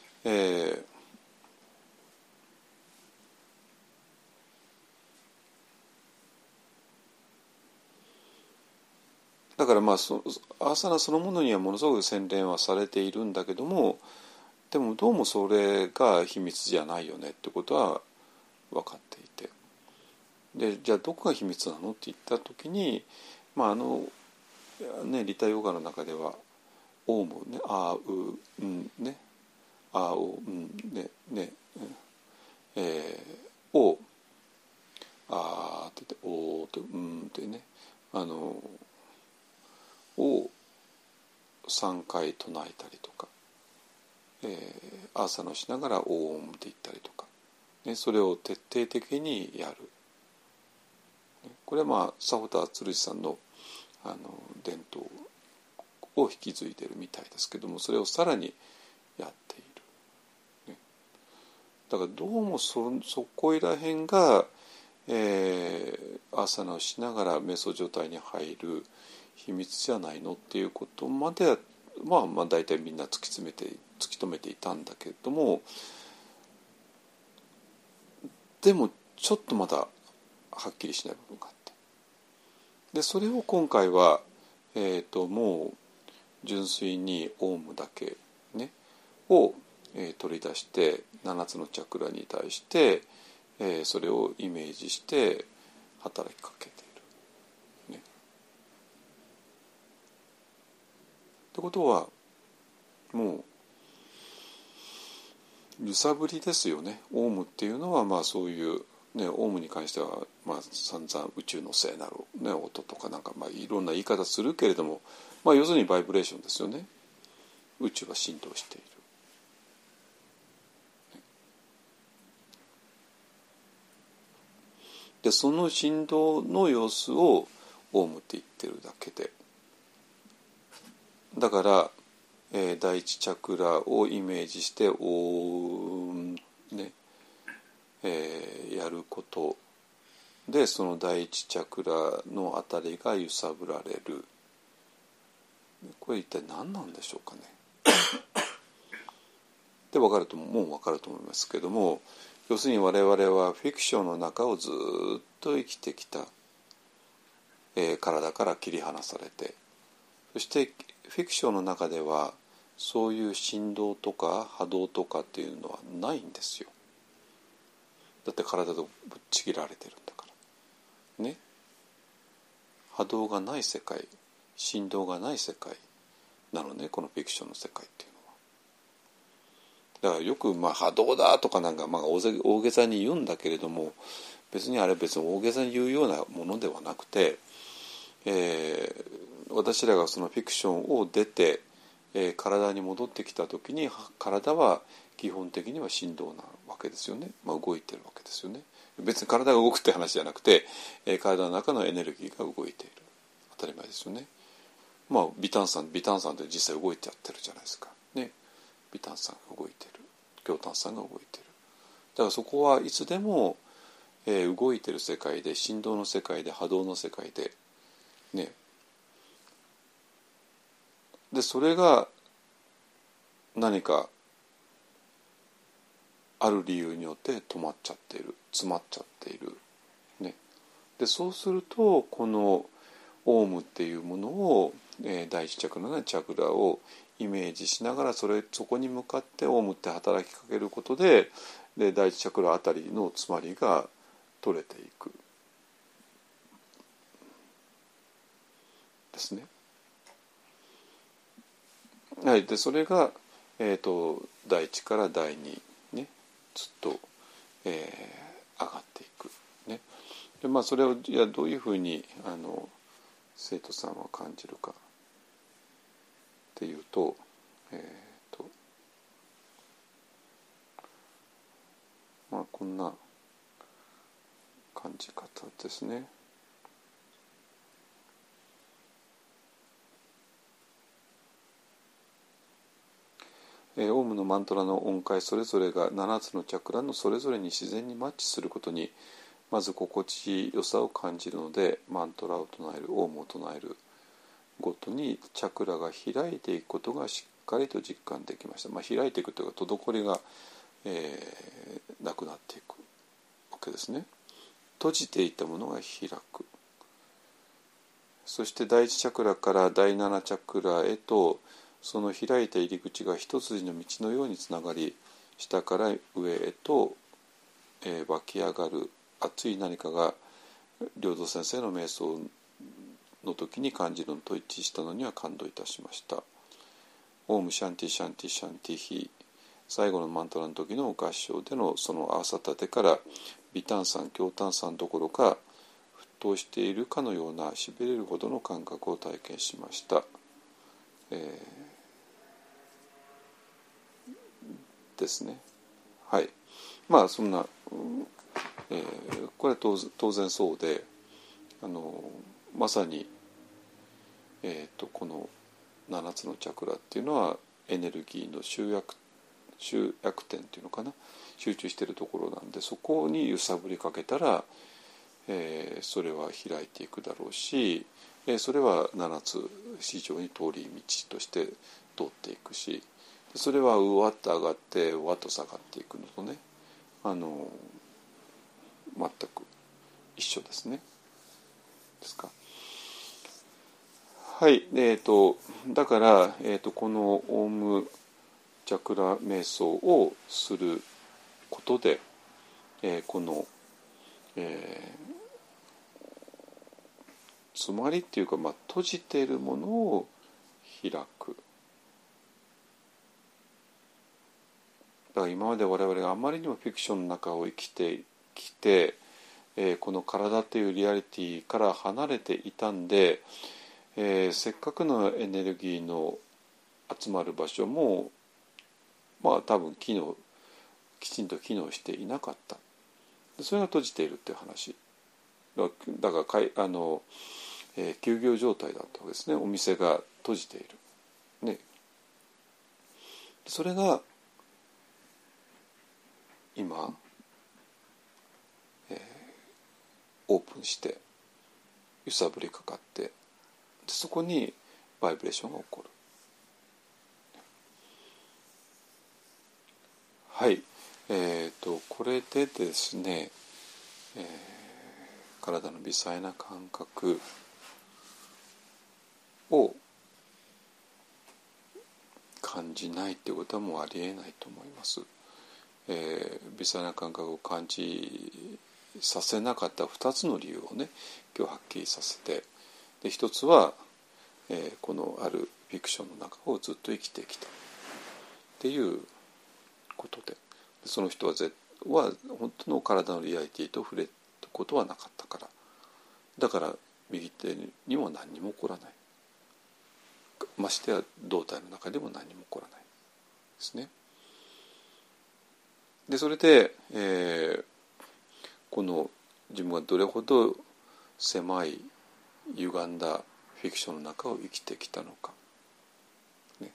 だからアーサナそのものにはものすごく洗練はされているんだけども、でもどうもそれが秘密じゃないよねってことは分かっていて、でじゃあどこが秘密なのって言った時に、リタヨガの中ではオウムね、あうね、あおねね、をあって言っておとってねを3回唱えたりとか、アーサナをしながらオームって言ったりとか、ね、それを徹底的にやる。これは佐保田鶴司さんの伝統を引き継いでるみたいですけども、それをさらにやっている、ね、だからどうもそこいら辺が、アーサナをしながら瞑想状態に入る秘密じゃないのっていうことまで大体みんな突き止めていたんだけれども、でもちょっとまだはっきりしない部分があって、でそれを今回は、もう純粋にオウムだけ、ね、を、取り出して7つのチャクラに対して、それをイメージして働きかけている、ね。ってことはもう揺さぶりですよね。オウムっていうのはそういうね、オウムに関しては散々宇宙の聖なる、ね、音とかなんかいろんな言い方するけれども、要するにバイブレーションですよね。宇宙は振動している。でその振動の様子をオウムって言ってるだけで、だから、第一チャクラをイメージしてオームね、やることでその第一チャクラのあたりが揺さぶられる。これ一体何なんでしょうかね。でもう分かると思いますけども、要するに我々はフィクションの中をずっと生きてきた、体から切り離されて、そしてフィクションの中ではそういう振動とか波動とかっていうのはないんですよ。だって体とぶっちぎられてるんだからね。波動がない世界、振動がない世界なのね、このフィクションの世界っていうのは。だからよく波動だとかなんか大げさに言うんだけれども、別に大げさに言うようなものではなくて、私らがそのフィクションを出て、体に戻ってきた時に体は基本的には振動なわけですよね。動いてるわけですよね。別に体が動くって話じゃなくて、体の中のエネルギーが動いている。当たり前ですよね。微炭酸って実際動いてやってるじゃないですかね。微炭酸が動いてる、強炭酸が動いてる。だからそこはいつでも、動いてる世界で、振動の世界で、波動の世界でね。でそれが何かある理由によって止まっちゃっている、詰まっちゃっている、ね。でそうするとこのオウムっていうものを、第一チャクラのチャクラをイメージしながらそこに向かってオウムって働きかけることで、第一チャクラあたりの詰まりが取れていくですね。はい、でそれが、第一から第二ね、ずっと、上がっていく、ね。でそれをどういうふうに生徒さんは感じるかっていうと、こんな感じ方ですね。オウムのマントラの音階それぞれが7つのチャクラのそれぞれに自然にマッチすることにまず心地よさを感じるので、マントラを唱える、オウムを唱えるごとにチャクラが開いていくことがしっかりと実感できました。開いていくというか滞りが、なくなっていくわけですね。閉じていたものが開く。そして第一チャクラから第7チャクラへとその開いた入り口が一筋の道のようにつながり、下から上へと、湧き上がる熱い何かが良道先生の瞑想の時に感じるのと一致したのには感動いたしました。オウムシャンティシャンティシャンティヒ、最後のマントラの時の合唱でのその朝立てから微炭酸強炭酸どころか沸騰しているかのようなしびれるほどの感覚を体験しました、ですね。はい。そんな、これは当然そうで、まさに、この7つのチャクラっていうのはエネルギーの集約点っていうのかな、集中しているところなんで、そこに揺さぶりかけたら、それは開いていくだろうし、それは7つ非常に通り道として通っていくし、それはうわっと上がってうわっと下がっていくのとね、全く一緒ですね。ですか。はい。だから、このオウムチャクラ瞑想をすることで、この、つまりっていうか、閉じているものを開く。だから今まで我々があまりにもフィクションの中を生きてきて、この体というリアリティから離れていたんで、せっかくのエネルギーの集まる場所も多分きちんと機能していなかった。それが閉じているっていう話だから休業状態だったわけですね。お店が閉じている、ね、それが今、 オープンして揺さぶりかかって、でそこにバイブレーションが起こる。はい、これでですね、体の微細な感覚を感じないっていうことはもうありえないと思います。微細な感覚を感じさせなかった2つの理由をね今日はっきりさせて、で一つは、このあるフィクションの中をずっと生きてきたっていうことで、その人は本当の体のリアリティと触れたことはなかったから、だから右手にも何にも起こらない、ましてや胴体の中でも何にも起こらないですね。でそれで、この自分がどれほど狭い歪んだフィクションの中を生きてきたのか、ね、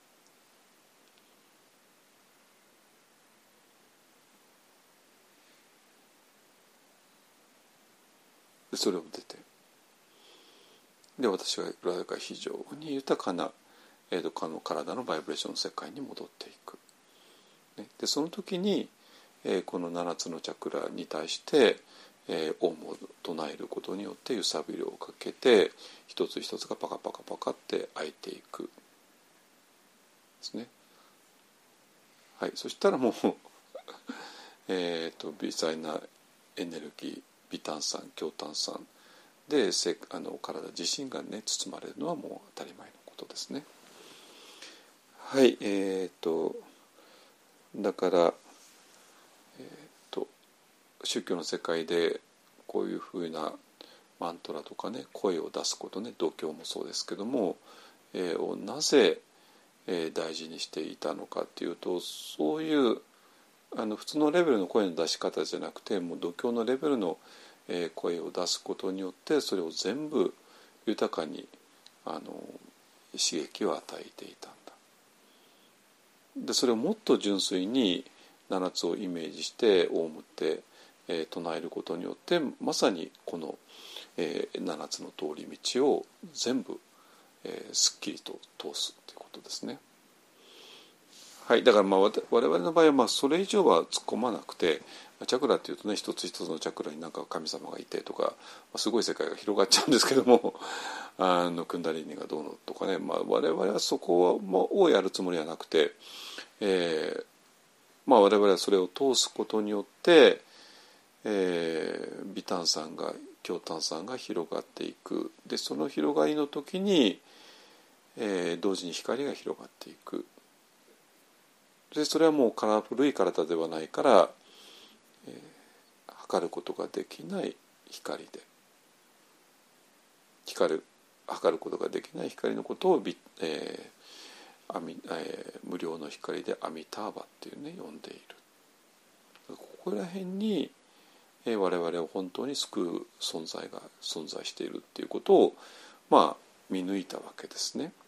それを出て、で私が非常に豊かな、体のバイブレーションの世界に戻っていく。でその時に、この7つのチャクラに対して、オウムを唱えることによって揺さぶりをかけて一つ一つがパカパカパカって開いていくですね。はい、そしたらもう微細なエネルギー、微炭酸、強炭酸で体自身がね包まれるのはもう当たり前のことですね。はい、だから、宗教の世界でこういうふうなマントラとかね声を出すことね、度胸もそうですけども、をなぜ、大事にしていたのかっていうと、そういう普通のレベルの声の出し方じゃなくて、もう度胸のレベルの、声を出すことによってそれを全部豊かに刺激を与えていたんだ。でそれをもっと純粋に7つをイメージしてオウムって、唱えることによってまさにこの、7つの通り道を全部、すっきりと通すということですね。はい、だから我々の場合はそれ以上は突っ込まなくて、チャクラっていうとね一つ一つのチャクラになんか神様がいてとか、すごい世界が広がっちゃうんですけどもクンダリーニがどうのとかね、我々はそこをやるつもりはなくて、我々はそれを通すことによって、微炭酸が強炭酸が広がっていく。でその広がりの時に、同時に光が広がっていく。でそれはもう古い体ではないから、測ることができない光で測ることができない光のことを、無料の光でアミターバっていうね呼んでいる。ここら辺に、我々を本当に救う存在が存在しているっていうことを見抜いたわけですね。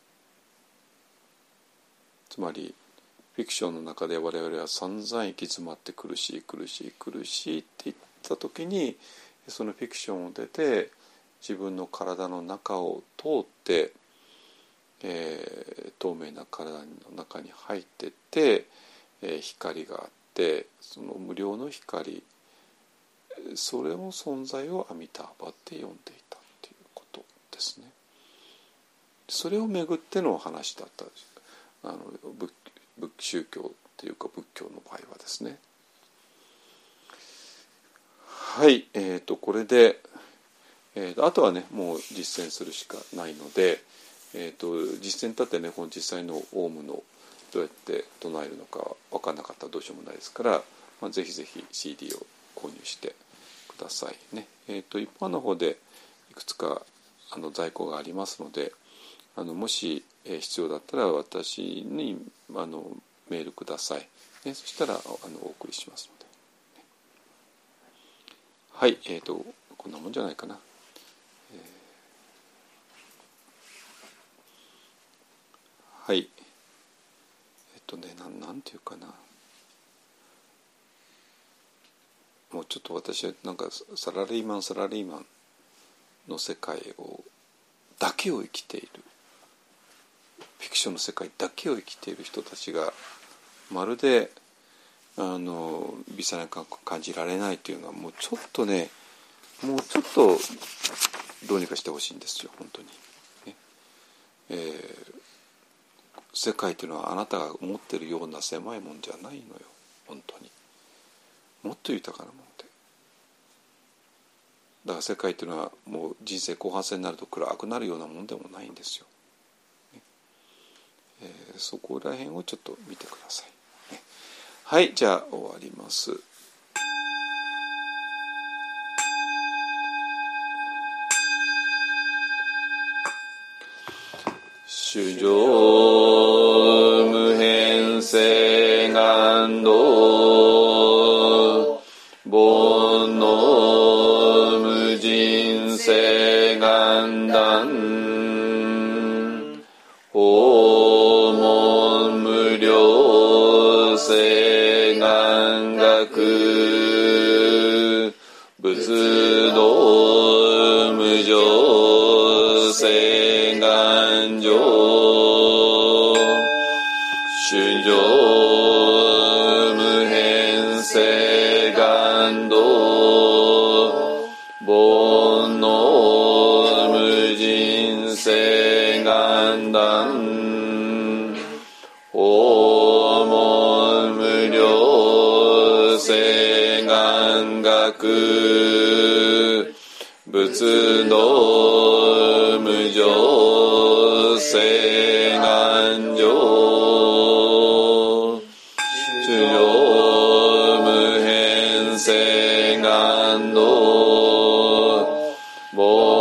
つまりフィクションの中で我々は散々行き詰まって苦しいって言った時に、そのフィクションを出て自分の体の中を通って、透明な体の中に入ってって、光があって、その無料の光、それの存在をアミターバって呼んでいたっていうことですね。それをめぐっての話だった宗教っていうか仏教の場合はですね。はい、これで、あとはねもう実践するしかないので、実践立ってねこの実際のオウムのどうやって唱えるのか分からなかったらどうしようもないですから、ぜひぜひ CD を購入してくださいね。一般の方でいくつか在庫がありますので、もし必要だったら私にメールください、ね、そしたらお送りしますので、はい、こんなもんじゃないかな。はいなんていうかな、 もうちょっと私はなんかサラリーマンの世界だけを生きている、フィクションの世界だけを生きている人たちがまるで微細な感覚を感じられないというのはもうちょっとね、もうちょっとどうにかしてほしいんですよ本当に、ね。世界というのはあなたが思っているような狭いもんじゃないのよ本当に。もっと豊かなもんで、だから世界というのはもう人生後半戦になると暗くなるようなもんでもないんですよ、ね。そこら辺をちょっと見てください、ね。はい、じゃあ終わります。主情無変性願道煩悩無人性願断訪問無量性願学仏道無常性願上主情無変性願道煩悩無人性願断訪問無量性願学仏道無常性願上主情無変性願道煩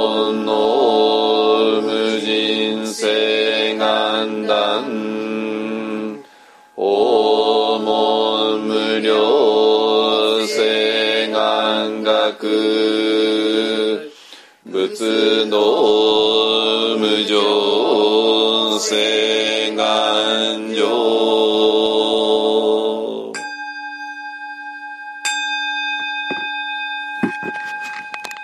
悩無人性願断訪問無量性願学仏道無常性